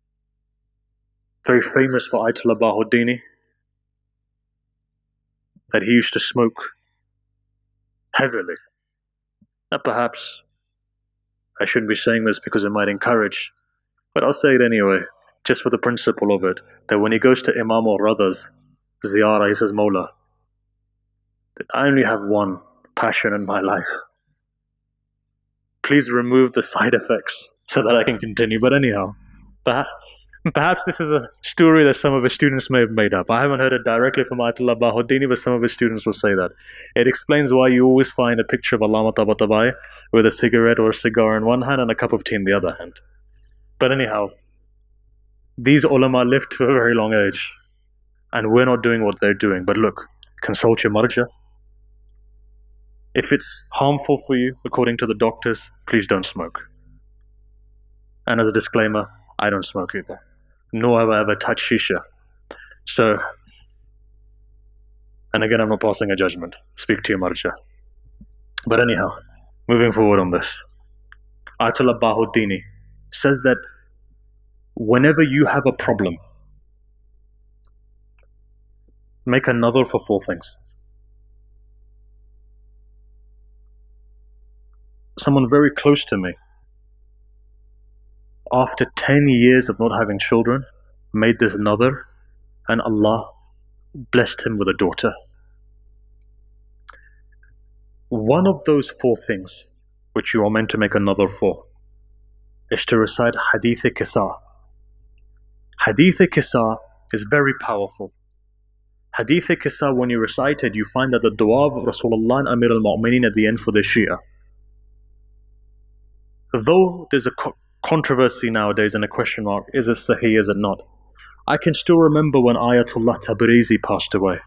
Very famous for Ayatollah Bahuddini, that he used to smoke heavily. Now perhaps I shouldn't be saying this because it might encourage, but I'll say it anyway, just for the principle of it, that when he goes to Imam or Rada's ziyarah, he says, Mawla, that I only have one passion in my life. Please remove the side effects so that I can continue. But anyhow, perhaps, perhaps this is a story that some of his students may have made up. I haven't heard it directly from Ayatollah Bahuddini, but some of his students will say that. It explains why you always find a picture of Allama Tabatabai with a cigarette or a cigar in one hand and a cup of tea in the other hand. But anyhow, these ulama lived to a very long age, and we're not doing what they're doing. But look, consult your marja. If it's harmful for you, according to the doctors, please don't smoke. And as a disclaimer, I don't smoke either. Nor have I ever touched shisha. So, and again, I'm not passing a judgment. Speak to your marja. But anyhow, moving forward on this. Ayatollah Bahuddini says that whenever you have a problem, make a nadhr for four things. Someone very close to me, after ten years of not having children, made this nadhr, and Allah blessed him with a daughter. One of those four things which you are meant to make a nadhr for is to recite Hadith-e-Kisa. Hadith-e-Kisa is very powerful. Hadith-e-Kisa, when you recite it, you find that the dua of Rasulullah and Amir al-Mu'mineen at the end for the Shia. Though there's a co controversy nowadays and a question mark, is it sahih, is it not? I can still remember when Ayatollah Tabrizi passed away.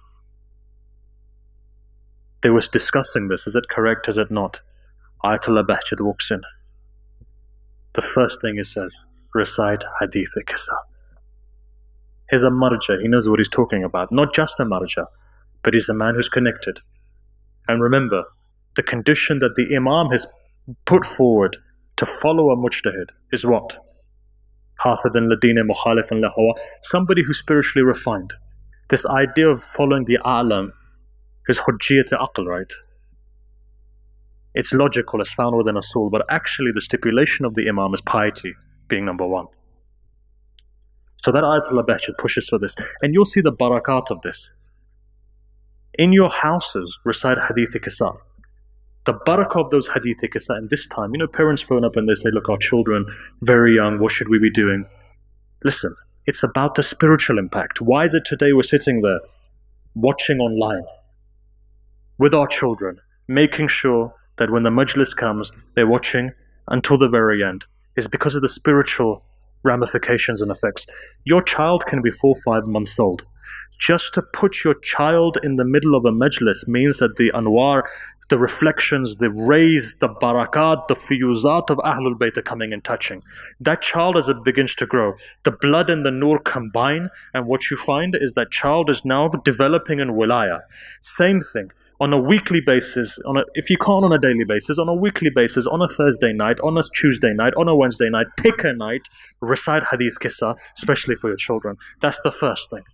They was discussing this, is it correct, is it not? Ayatollah Bahjat walks in. The first thing he says, recite Hadith-e-Kisa. He's a marja, he knows what he's talking about. Not just a marja, but he's a man who's connected. And remember, the condition that the Imam has put forward to follow a mujtahid is what? Hafidhan ladina mukhalifan lahawa. Somebody who's spiritually refined. This idea of following the a'lam is hujjiyat aql, right? It's logical, it's found within a soul, but actually the stipulation of the Imam is piety, being number one. So that Ayatollah Bahjat pushes for this. And you'll see the barakat of this. In your houses, recite Hadith-e-Kisa. The barakah of those Hadith-e-Kisa, and this time, you know, parents phone up and they say, look, our children, very young, what should we be doing? Listen, it's about the spiritual impact. Why is it today we're sitting there, watching online, with our children, making sure that when the majlis comes, they're watching until the very end? It's because of the spiritual ramifications and effects. Your child can be four or five months old. Just to put your child in the middle of a majlis means that the anwar, the reflections, the rays, the barakat, the fiyuzat of Ahlul Bayt are coming and touching. That child, as it begins to grow, the blood and the nur combine, and what you find is that child is now developing in wilaya. Same thing. On a weekly basis, on a, if you can't on a daily basis, on a weekly basis, on a Thursday night, on a Tuesday night, on a Wednesday night, pick a night, recite Hadith-Kisa, especially for your children. That's the first thing.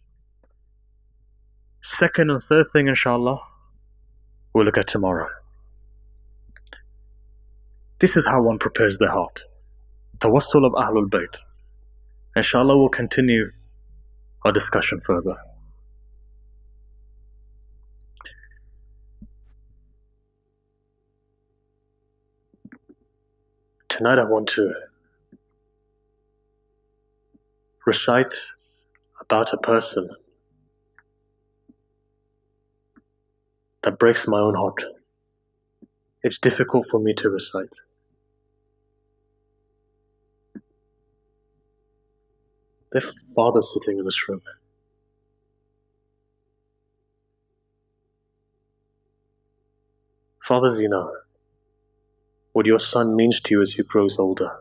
Second and third thing, inshallah, we'll look at tomorrow. This is how one prepares their heart. Tawassul of Ahlul Bayt. Inshallah, we'll continue our discussion further. Tonight I want to recite about a person that breaks my own heart. It's difficult for me to recite. Their father's sitting in this room. Fathers, you know what your son means to you as he grows older.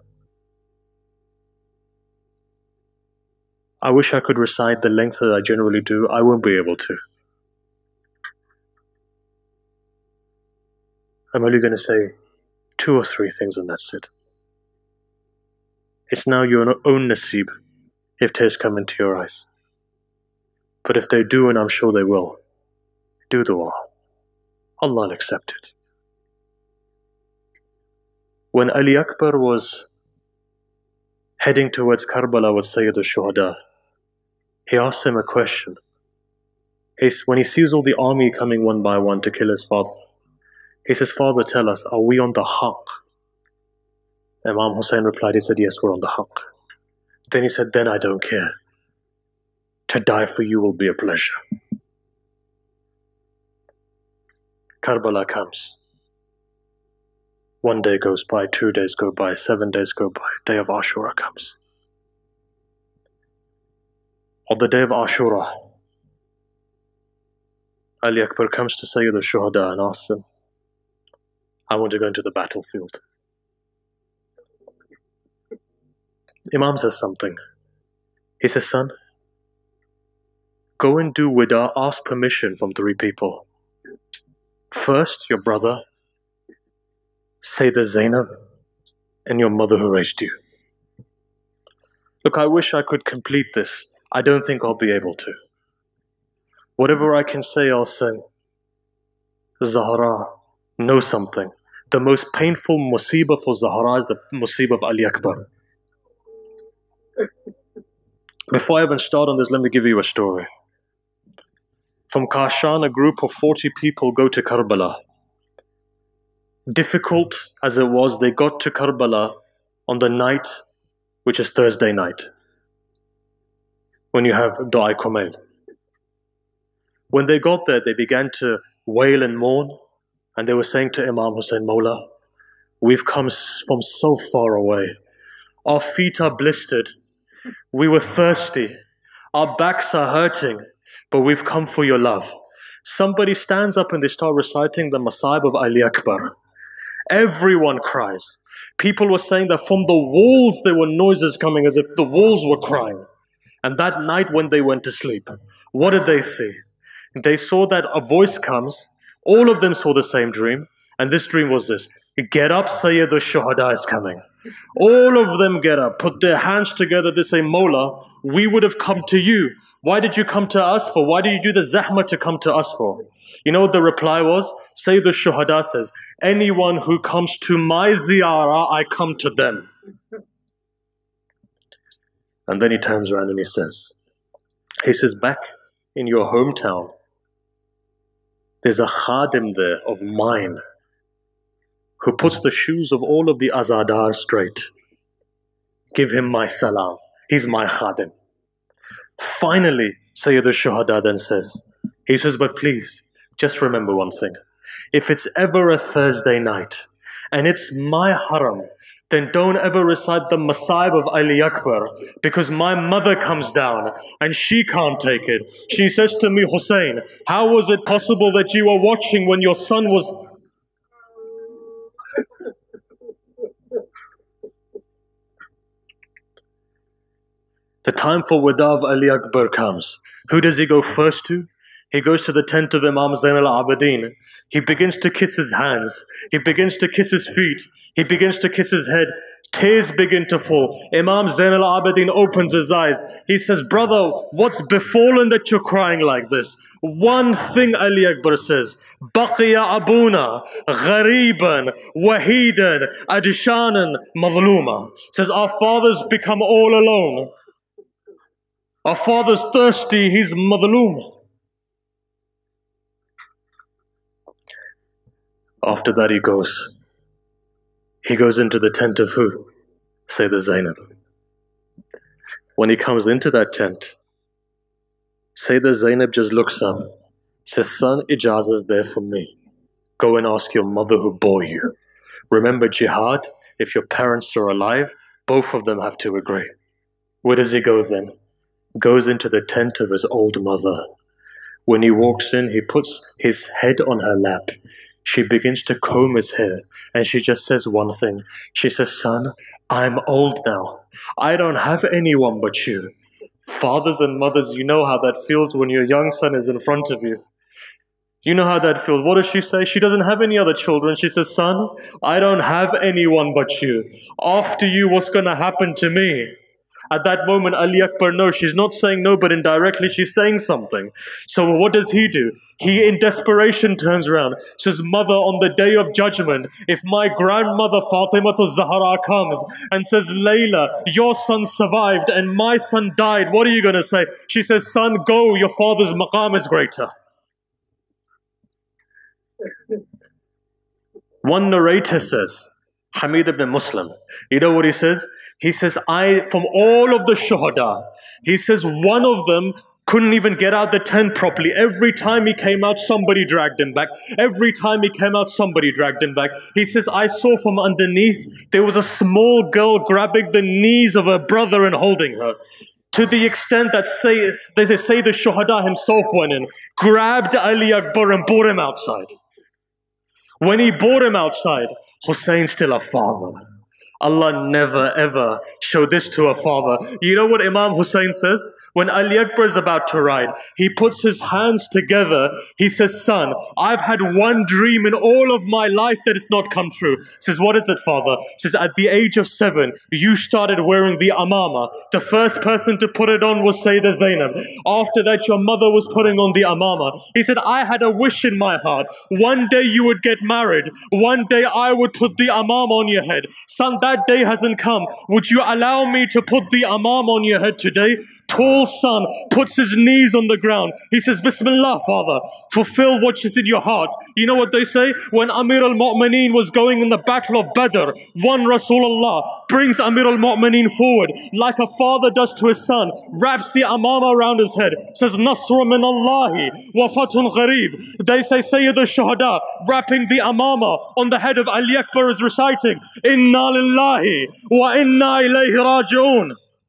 I wish I could recite the length that I generally do. I won't be able to. I'm only going to say two or three things and that's it. It's now your own nasib if tears come into your eyes. But if they do, and I'm sure they will, do dua. Allah will accept it. When Ali Akbar was heading towards Karbala with Sayyid al-Shuhada, he asked him a question. He's, when he sees all the army coming one by one to kill his father, he says, Father, tell us, are we on the haqq? Imam Hussein replied, he said, yes, we're on the haqq. Then he said, then I don't care. To die for you will be a pleasure. Karbala comes. One day goes by, two days go by, seven days go by, day of Ashura comes. On the day of Ashura, Ali Akbar comes to Sayyid al-Shuhada and asks him, I want to go into the battlefield. Imam says something. He says, son, go and do wida, ask permission from three people. First, your brother, Sayyidah Zainab, and your mother who raised you. Look, I wish I could complete this. I don't think I'll be able to. Whatever I can say, I'll say. Zahra, know something. The most painful musibah for Zahra is the musibah of Ali Akbar. Before I even start on this, let me give you a story. From Kashan, a group of forty people go to Karbala. Difficult as it was, they got to Karbala on the night, which is Thursday night, when you have Du'a Kumail. When they got there, they began to wail and mourn, and they were saying to Imam Hussein, Mawla, we've come from so far away. Our feet are blistered. We were thirsty. Our backs are hurting, but we've come for your love. Somebody stands up and they start reciting the Masaib of Ali Akbar. Everyone cries. People were saying that from the walls there were noises coming as if the walls were crying. And that night when they went to sleep, what did they see? They saw that a voice comes. All of them saw the same dream. And this dream was this: get up, Sayyid al-Shuhada is coming. All of them get up, put their hands together, they say, Mawla, we would have come to you. Why did you come to us for? Why did you do the zahmah to come to us for? You know what the reply was? Sayyid al-Shuhada says, anyone who comes to my ziyarah, I come to them. And then he turns around and he says, he says, back in your hometown, there's a khadim there of mine who puts the shoes of all of the azadar straight. Give him my salam. He's my khadim. Finally, Sayyid al-Shuhada then says, he says, but please, just remember one thing. If it's ever a Thursday night, and it's my haram, then don't ever recite the Masaib of Ali Akbar, because my mother comes down, and she can't take it. She says to me, Hussein, how was it possible that you were watching when your son was... The time for wada of Ali Akbar comes. Who does he go first to? He goes to the tent of Imam Zain al-Abidin. He begins to kiss his hands. He begins to kiss his feet. He begins to kiss his head. Tears begin to fall. Imam Zain al-Abidin opens his eyes. He says, brother, what's befallen that you're crying like this? One thing Ali Akbar says, Baqiya abuna, ghariban, wahidan, adishanan, madhluma. Says, our father's become all alone. Our father's thirsty, he's madhloom. After that he goes. He goes into the tent of who? Sayyidah Zainab. When he comes into that tent, Sayyidah Zainab just looks up, says, son, ijazah is there for me. Go and ask your mother who bore you. Remember jihad, if your parents are alive, both of them have to agree. Where does he go then? Goes into the tent of his old mother. When he walks in, he puts his head on her lap. She begins to comb his hair, and she just says one thing. She says, son, I'm old now. I don't have anyone but you. Fathers and mothers, you know how that feels when your young son is in front of you. You know how that feels. What does she say? She doesn't have any other children. She says, son, I don't have anyone but you. After you, what's going to happen to me? At that moment, Ali Akbar knows she's not saying no, but indirectly she's saying something. So what does he do? He, in desperation, turns around, says, mother, on the day of judgment, if my grandmother Fatima Zahra comes and says, Layla, your son survived and my son died, what are you going to say? She says, son, go, your father's maqam is greater. One narrator says, Hamid ibn Muslim, you know what he says? He says, I, from all of the shuhada, he says one of them couldn't even get out the tent properly. Every time he came out, somebody dragged him back. Every time he came out, somebody dragged him back. He says, I saw from underneath, there was a small girl grabbing the knees of her brother and holding her. To the extent that say, they say, say the shuhada himself went in, grabbed Ali Akbar and brought him outside. When he brought him outside, Hussein's still a father. Allah never ever showed this to a father. You know what Imam Hussein says? When Ali Akbar is about to ride, he puts his hands together. He says, son, I've had one dream in all of my life that it's not come true. He says, what is it, father? He says, at the age of seven, you started wearing the amama. The first person to put it on was Sayyidah Zainab. After that, your mother was putting on the amama. He said, I had a wish in my heart. One day you would get married. One day I would put the amama on your head. Son, that day hasn't come. Would you allow me to put the amama on your head today? Tall son puts his knees on the ground. He says, Bismillah, father, fulfill what is in your heart. You know what they say? When Amir al-Mu'mineen was going in the battle of Badr, one Rasulullah brings Amir al-Mu'mineen forward like a father does to his son, wraps the amama around his head, says, Nasr min Allahi wa fatun gharib. They say, Sayyid al-Shuhada, wrapping the amama on the head of Ali Akbar is reciting, Inna lillahi wa inna ilayhi raji'un.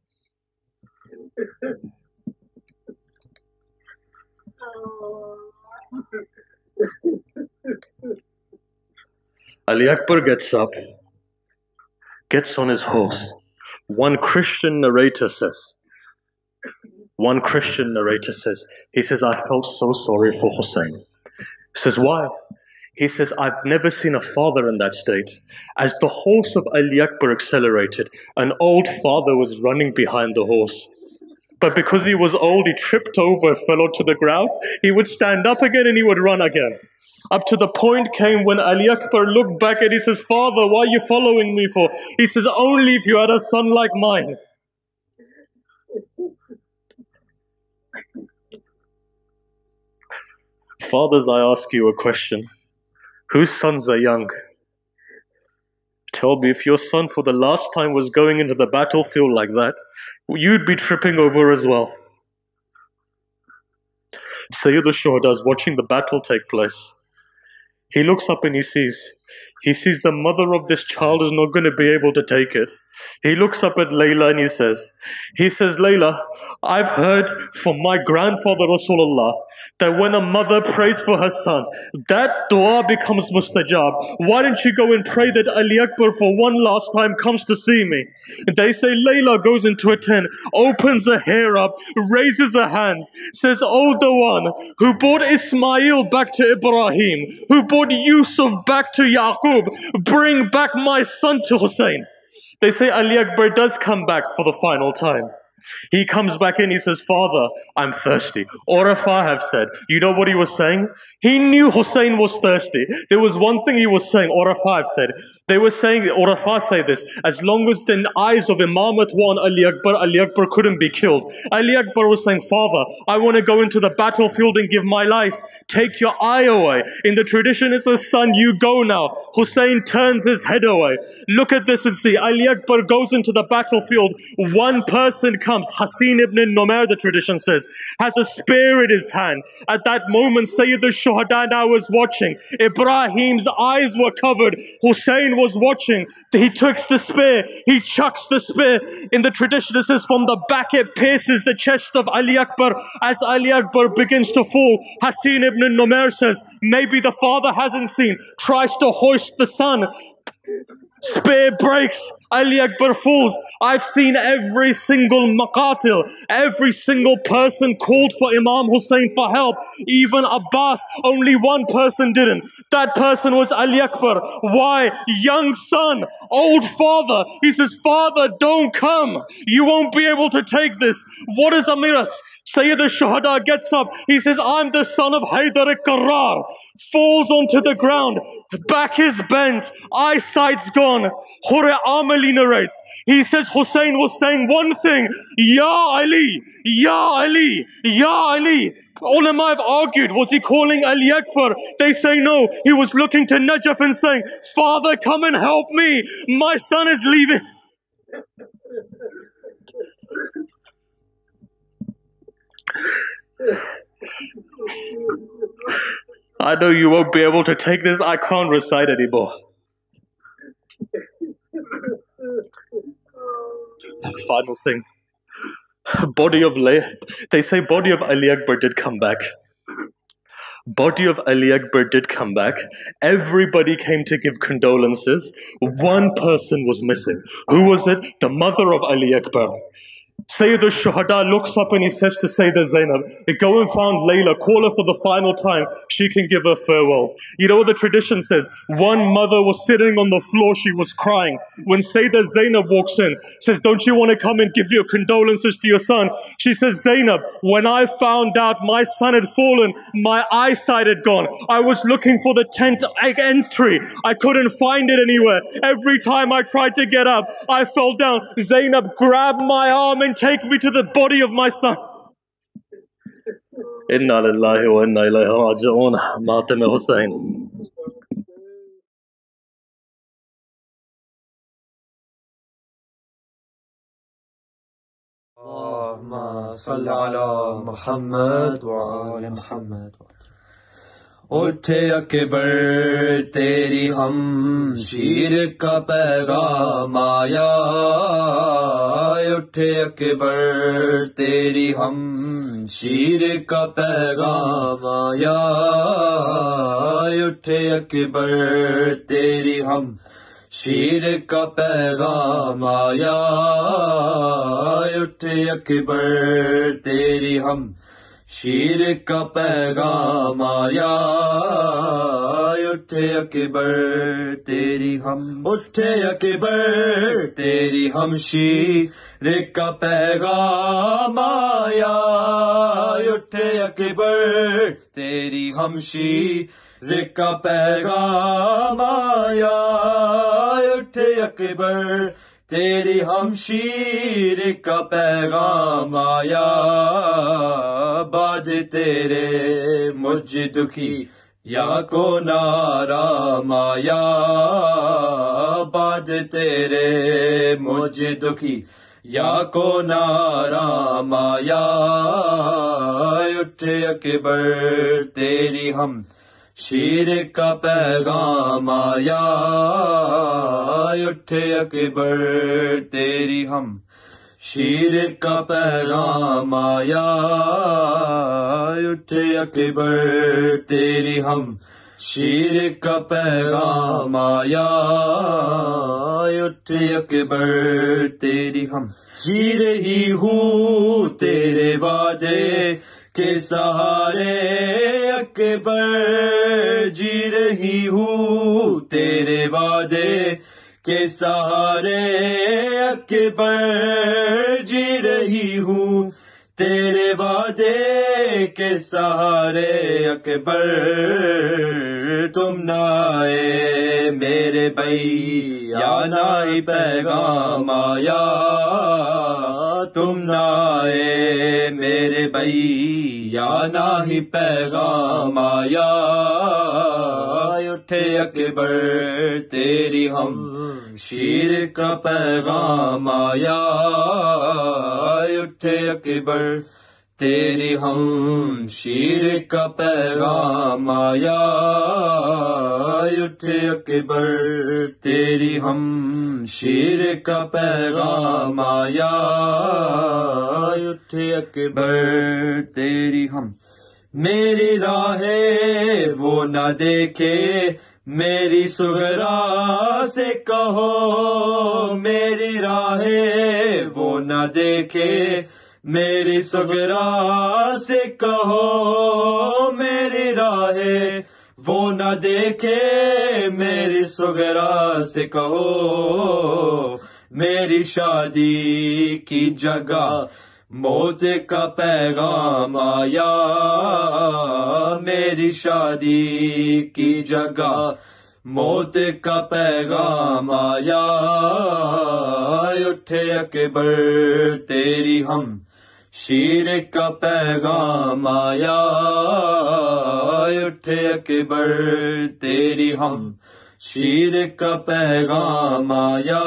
Ali Akbar gets up, gets on his horse. One Christian narrator says, one Christian narrator says, he says, I felt so sorry for Hussein. He says, why? He says, I've never seen a father in that state. As the horse of Ali Akbar accelerated, an old father was running behind the horse. But because he was old, he tripped over, fell onto the ground. He would stand up again and he would run again. Up to the point came when Ali Akbar looked back and he says, Father, why are you following me for? He says, only if you had a son like mine. Fathers, I ask you a question. Whose sons are young? Tell me, if your son for the last time was going into the battlefield like that, you'd be tripping over as well. Sayyid al-Shuhada is watching the battle take place. He looks up and he sees, he sees the mother of this child is not going to be able to take it. He looks up at Layla and he says, he says, Layla, I've heard from my grandfather Rasulullah that when a mother prays for her son, that dua becomes mustajab. Why don't you go and pray that Ali Akbar for one last time comes to see me? And they say Layla goes into a tent, opens her hair up, raises her hands, says, oh, the one who brought Ismail back to Ibrahim, who brought Yusuf back to Yaqub, bring back my son to Hussein. They say Ali Akbar does come back for the final time. He comes back in, he says, Father, I'm thirsty. Urafah have said, you know what he was saying? He knew Hussein was thirsty. There was one thing he was saying, Urafah have said. They were saying, Urafah say this, as long as the eyes of Imamat were on Ali Akbar, Ali Akbar couldn't be killed. Ali Akbar was saying, Father, I want to go into the battlefield and give my life. Take your eye away. In the tradition it says, son, you go now. Hussein turns his head away. Look at this and see. Ali Akbar goes into the battlefield. One person comes. Hasin ibn Numair, the tradition says, has a spear in his hand. At that moment, Sayyid al-Shuhada now was watching. Ibrahim's eyes were covered. Hussein was watching. He takes the spear. He chucks the spear. In the tradition, it says, from the back it pierces the chest of Ali Akbar. As Ali Akbar begins to fall, Hasin ibn Numair says, maybe the father hasn't seen, tries to hoist the son. Spear breaks, Ali Akbar falls. I've seen every single maqatil, every single person called for Imam Hussein for help. Even Abbas, only one person didn't. That person was Ali Akbar. Why? Young son, old father. He says, Father, don't come. You won't be able to take this. What is Amiras? Sayyid al-Shuhada gets up. He says, I'm the son of Haydar al-Qarrar. Falls onto the ground. Back is bent. Eyesight's gone. Khur Amali narrates. He says Hussein was saying one thing. Ya Ali, Ya Ali, Ya Ali. Ulama have argued, was he calling Ali Akbar? They say no. He was looking to Najaf and saying, Father, come and help me. My son is leaving. I know you won't be able to take this. I can't recite anymore. Final thing. Body of Le- They say body of Ali Akbar did come back. Body of Ali Akbar did come back. Everybody came to give condolences. One person was missing. Who was it? The mother of Ali Akbar. Sayyid al-Shuhada looks up and he says to Sayyidah Zainab, go and find Layla, call her for the final time, she can give her farewells. You know what the tradition says? One mother was sitting on the floor, she was crying. When Sayyidah Zainab walks in, says, don't you want to come and give your condolences to your son? She says, Zainab, when I found out my son had fallen, my eyesight had gone. I was looking for the tent entry. I couldn't find it anywhere. Every time I tried to get up, I fell down. Zainab grabbed my arm and take me to the body of my son. Inna lillahi wa inna ilayhi raji'un. Matem Hussein. Allahumma salli ala Muhammad wa ala Muhammad. اٹھے اکبر تیری ہم شیر کا پیغام آیا، اٹھے اکبر تیری ہم شیر کا پیغام آیا، اٹھے اکبر تیری ہم شیر کا پیغام آیا، اٹھے اکبر تیری ہم شیر کا پیغام آیا، اٹھے اکبر تیری ہم اٹھے اکبر تیری ہم شیر کا پیغام آیا، اٹھے اکبر تیری ہم شیر کا پیغام آیا، اٹھے اکبر تیری ہم شیر کا پیغام آیا، باج تیرے مجھ دکھی یا کو نارام آیا، باج تیرے مجھ دکھی یا کو نارام آیا، اٹھے اکبر تیری ہم شیر کا پیغام آیا، اٹھے اکبر تیری ہم شیر کا پیغام آیا، اٹھے اکبر تیری ہم شیر کا پیغام آیا، اٹھے اکبر تیری ہم جی رہی ہوں تیرے وعدے کے سہارے اکبر، جی رہی ہوں تیرے وعدے کے سہارے اکبر، جی رہی ہوں تیرے وعدے کے سہارے اکبر، تم نہ آئے میرے بھائی یا نہ ہی پیغام آیا، تم نہ آئے میرے بھائی یا نہ ہی پیغام آیا، اٹھے اکبر تیری ہم شیر کا پیغام آیا، اٹھے اکبر تیری ہم شیر کا پیغام آیا، اٹھے اکبر تیری ہم شیر کا پیغام آیا، اٹھے اکبر تیری ہم میری راہیں وہ نہ دیکھے میری صغرا سے کہو میری راہیں وہ نہ دیکھے، میری صغرا سے کہو میری راہیں وہ نہ دیکھے، میری صغرا سے کہو میری شادی کی جگہ موت کا پیغام آیا، میری شادی کی جگہ موت کا پیغام آیا، اٹھے اکبر تیری ہم شیر کا پیغام آیا، اٹھے اکبر تیری ہم شیر کا پیغام آیا،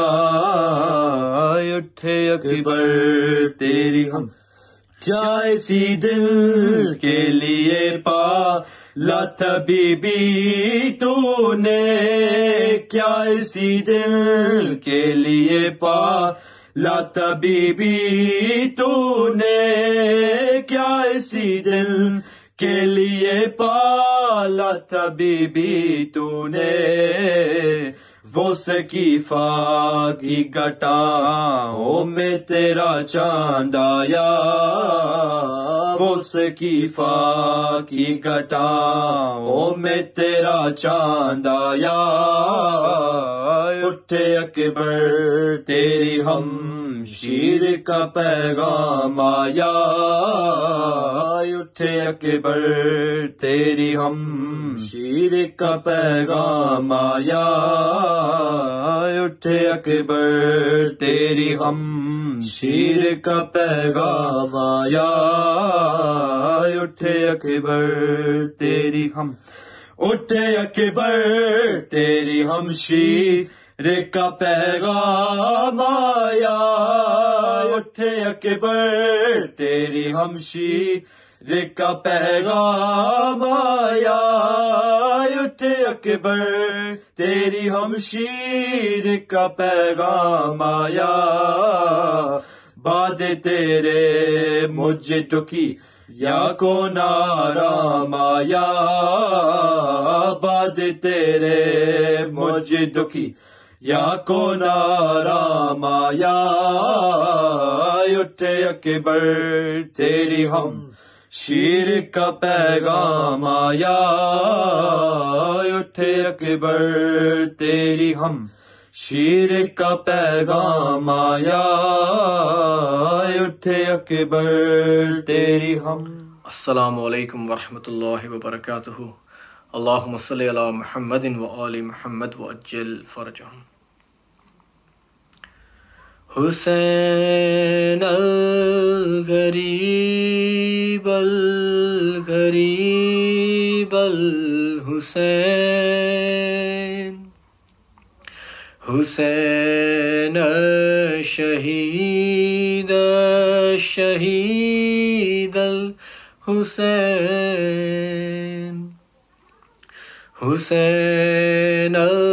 اٹھے اکبر تیری ہم۔ کیا اسی دل کے لیے پالا طبیبی تو نے، کیا اسی دل کے لیے پالا طبیبی تو نے، کیا اسی دل کے لیے پالا طبیبی تو نے، وہ سقیفہ کی گٹاؤں میں تیرا چاند آیا، وہ سقیفہ کی گٹاؤں میں تیرا چاند آیا، اٹھے اکبر تیری ہم شیر کا پیغام آیا، اٹھے اکبر تیری ہم شیر کا پیغام آیا، اٹھے اکبر تیری ہم شیر کا پیغام آیا، اٹھے اکبر تیری ہم، اٹھے اکبر تیری ہم شیر کا پیغام آیا، اٹھے اکبر تیری ہم شیر کا پیغام آیا، اٹھے اکبر تیری ہم شیر کا پیغام آیا، باد تیرے مجھ ٹکی یا کو نارام آیا، باد تیرے مجھ دکھی یا کو نارام آیا، اٹھے اکبر تیری ہم شیر کا پیغام آیا، اٹھے اکبر تیری ہم شیر کا پیغام آیا، اٹھے اکبر تیری ہم۔ السلام علیکم ورحمۃ اللہ وبرکاتہ۔ اللہم صلی علی محمد و آل محمد وعجل فرجہم۔ حسین الغریب الغریب الحسین، حسین شہید شہید الحسین، حسین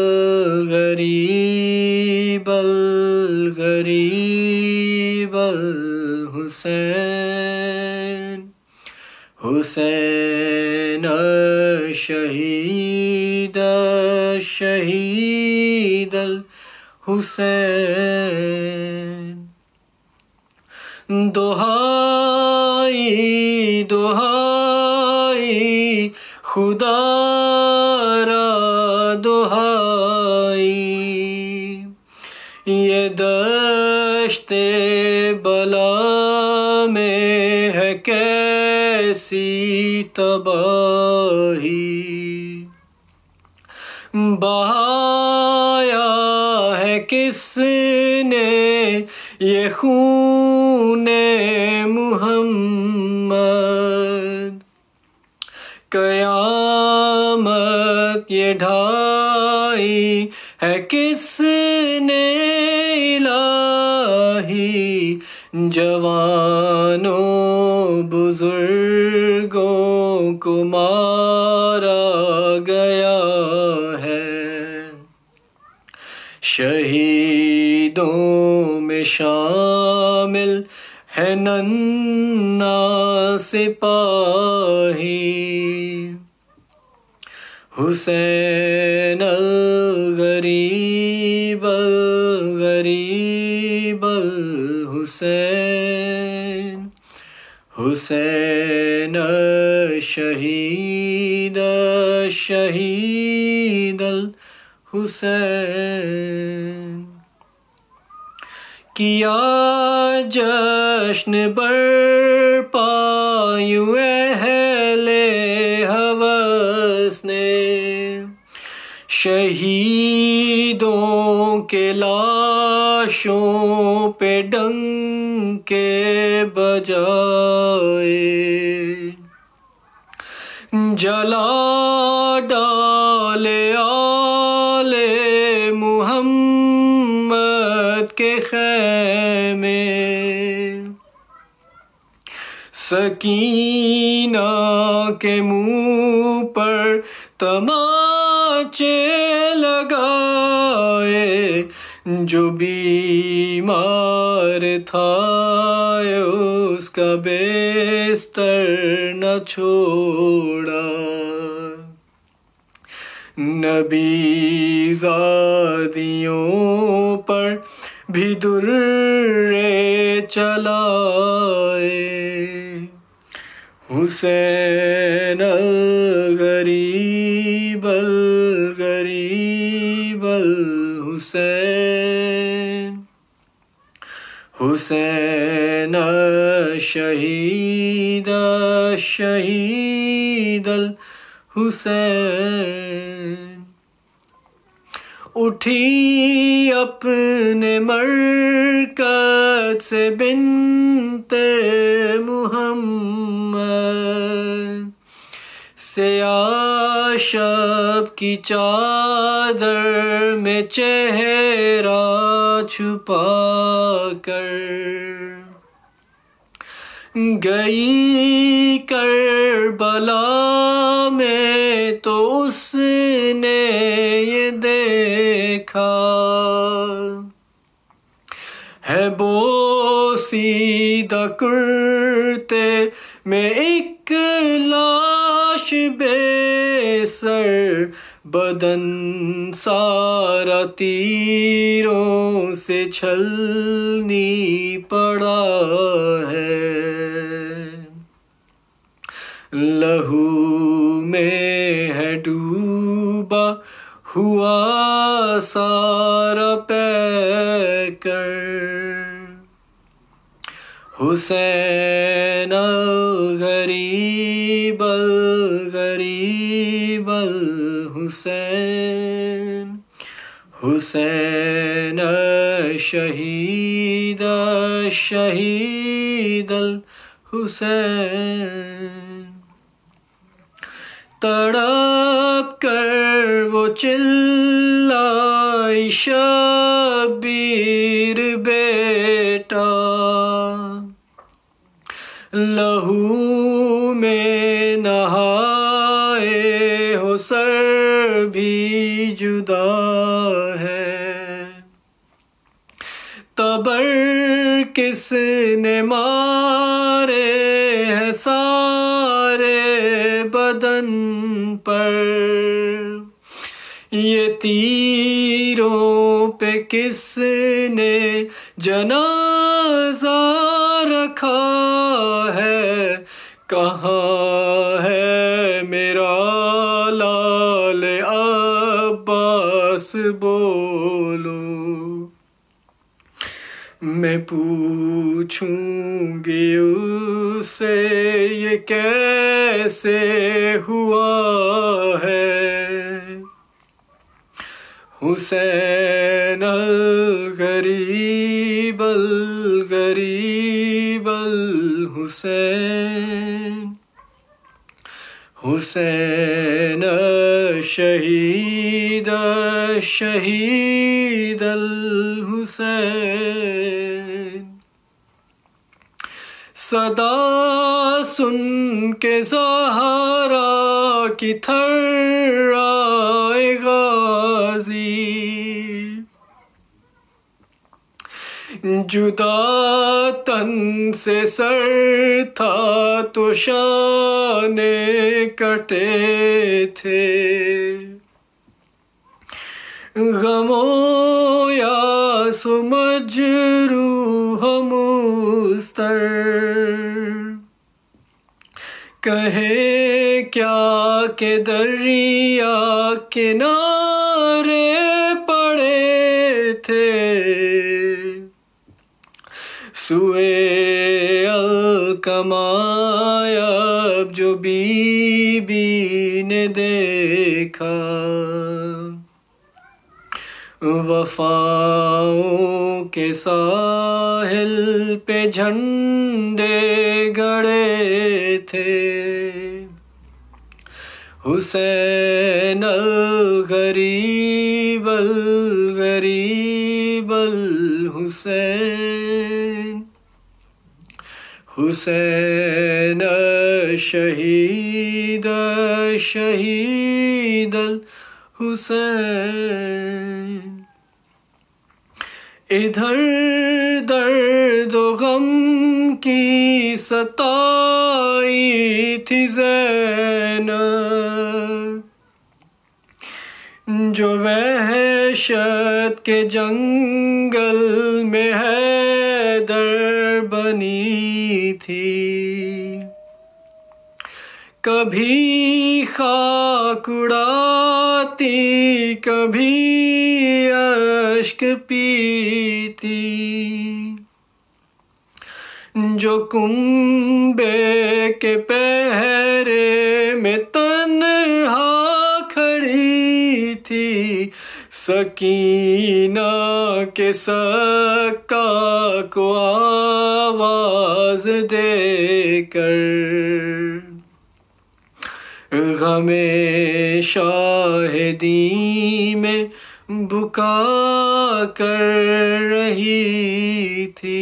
الغریب الغریب الحسین، حسین شہید شہید الحسین، دہائی دہائی خدا را دہائی، یہ دشت بلا میں ہے کیسی تباہی، بہایا ہے کس نے یہ خون محمد، قیامت یہ ڈھائی ہے کس نے الہی، جوانوں بزرگوں کو مارا گیا ہے، شہیدوں میں شامل ہے ننھا سپاہی، حسین الغریب الغریب الحسین حسین الشہید الشہید الحسین کیا جشن برپا یوں اہل ہوس نے شہیدوں کے لاشوں پہ ڈنکے بجائے جلا ڈالے آل محمد کے خیمے سکینہ کے منہ پر تماچے لگائے جو بیمار تھا اس کا بستر نہ چھوڑا نبی زادیوں پر بھی درے چلائے حسین الغریب الغریب الحسین حسین الشہید الشہید الحسین اٹھی اپنے مرکز سے بنت محمد سیاہ شب کی چادر میں چہرہ چھپا کر گئی کربلا میں تو اس نے یہ دیکھا ہے بوسیدہ کرتے میں ایک لاش بے سر بدن سارا تیروں سے چھلنی پڑا ہے لہو میں ہے ڈوبا ہوا سارا پیکر حسین الغریب الغریب الحسین حسین الشہید الشہید الحسین تڑپ کر وہ چلائی شبیر بیٹا لہو میں نہائے ہو سر بھی جدا ہے تبر کس نے مارے ہیں سارے بدن پر یہ تیروں پہ کس نے جنازہ رکھا ہے کہاں ہے میرا لال عباس بولو میں پوچھوں گی اس سے یہ کیسے ہوا ہے حسین الغریب الغریب الحسین حسین الشہید الشہید الحسین صدا سن کے زہرا کی تھرائے غازی جدا تن سے سر تھا تو شانے کٹے تھے غموں یا سمجروح مستر، کہے کیا کہ دریا کنارے پڑے تھے، سوئے الکمائے اب جو بی بی نے دیکھا، وفاؤں کے ساحل پہ جھنڈے گڑے تھے، حسین الغریب الغریب الحسین، حسین الشہید الشہید الحسین۔ ادھر درد و غم کی ستائی تھی زینب، جو وحشت کے جنگل میں حیدر بنی تھی، کبھی خاک اڑاتی کبھی اشک پیتی، جو کنبے کے پہرے میں تنہا کھڑی تھی، سکینہ کے سکا کو آواز دے کر، غم شاہدی میں بکا کر رہی تھی،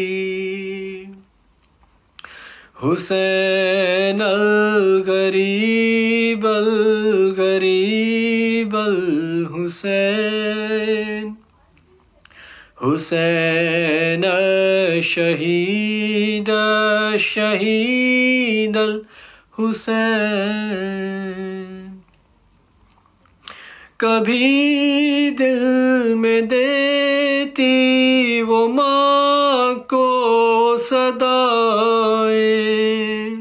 حسین الغریب الغریب الحسین، حسین الشہید الشہید الحسین۔ کبھی دل میں دیتی وہ ماں کو صدائیں،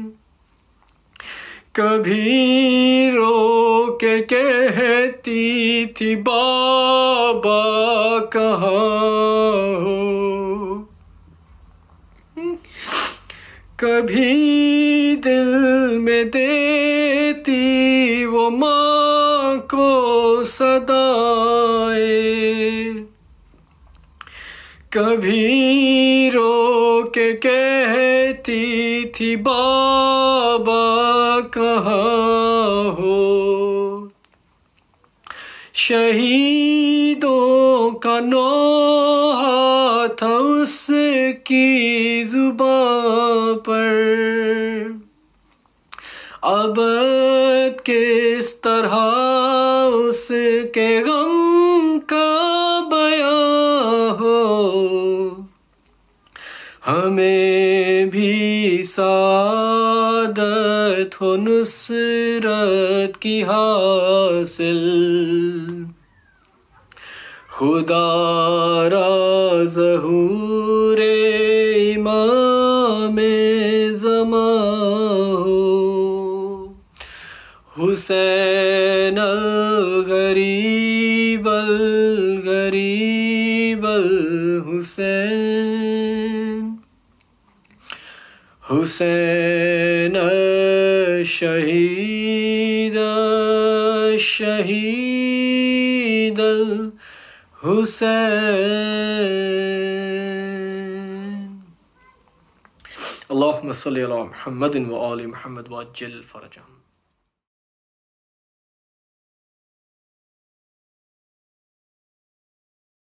کبھی رو کے کہتی تھی بابا کہاں ہو، کبھی دل میں دیتی وہ ماں کو صدائیں، کبھی رو کے کہتی تھی بابا کہاں ہو، شہیدوں کا نوحہ تھا اس کی زباں پر، ابد کس طرح اس کے غم کا بیان ہو، ہمیں بھی سعادت ہو نصرت کی حاصل، خدا را ظہور امام زمان ہو، حسین الغریب الغریب الحسین، حسین الشہید الشہید الحسین۔ اللہم صلی علی محمد و آل محمد وعجل فرجہم۔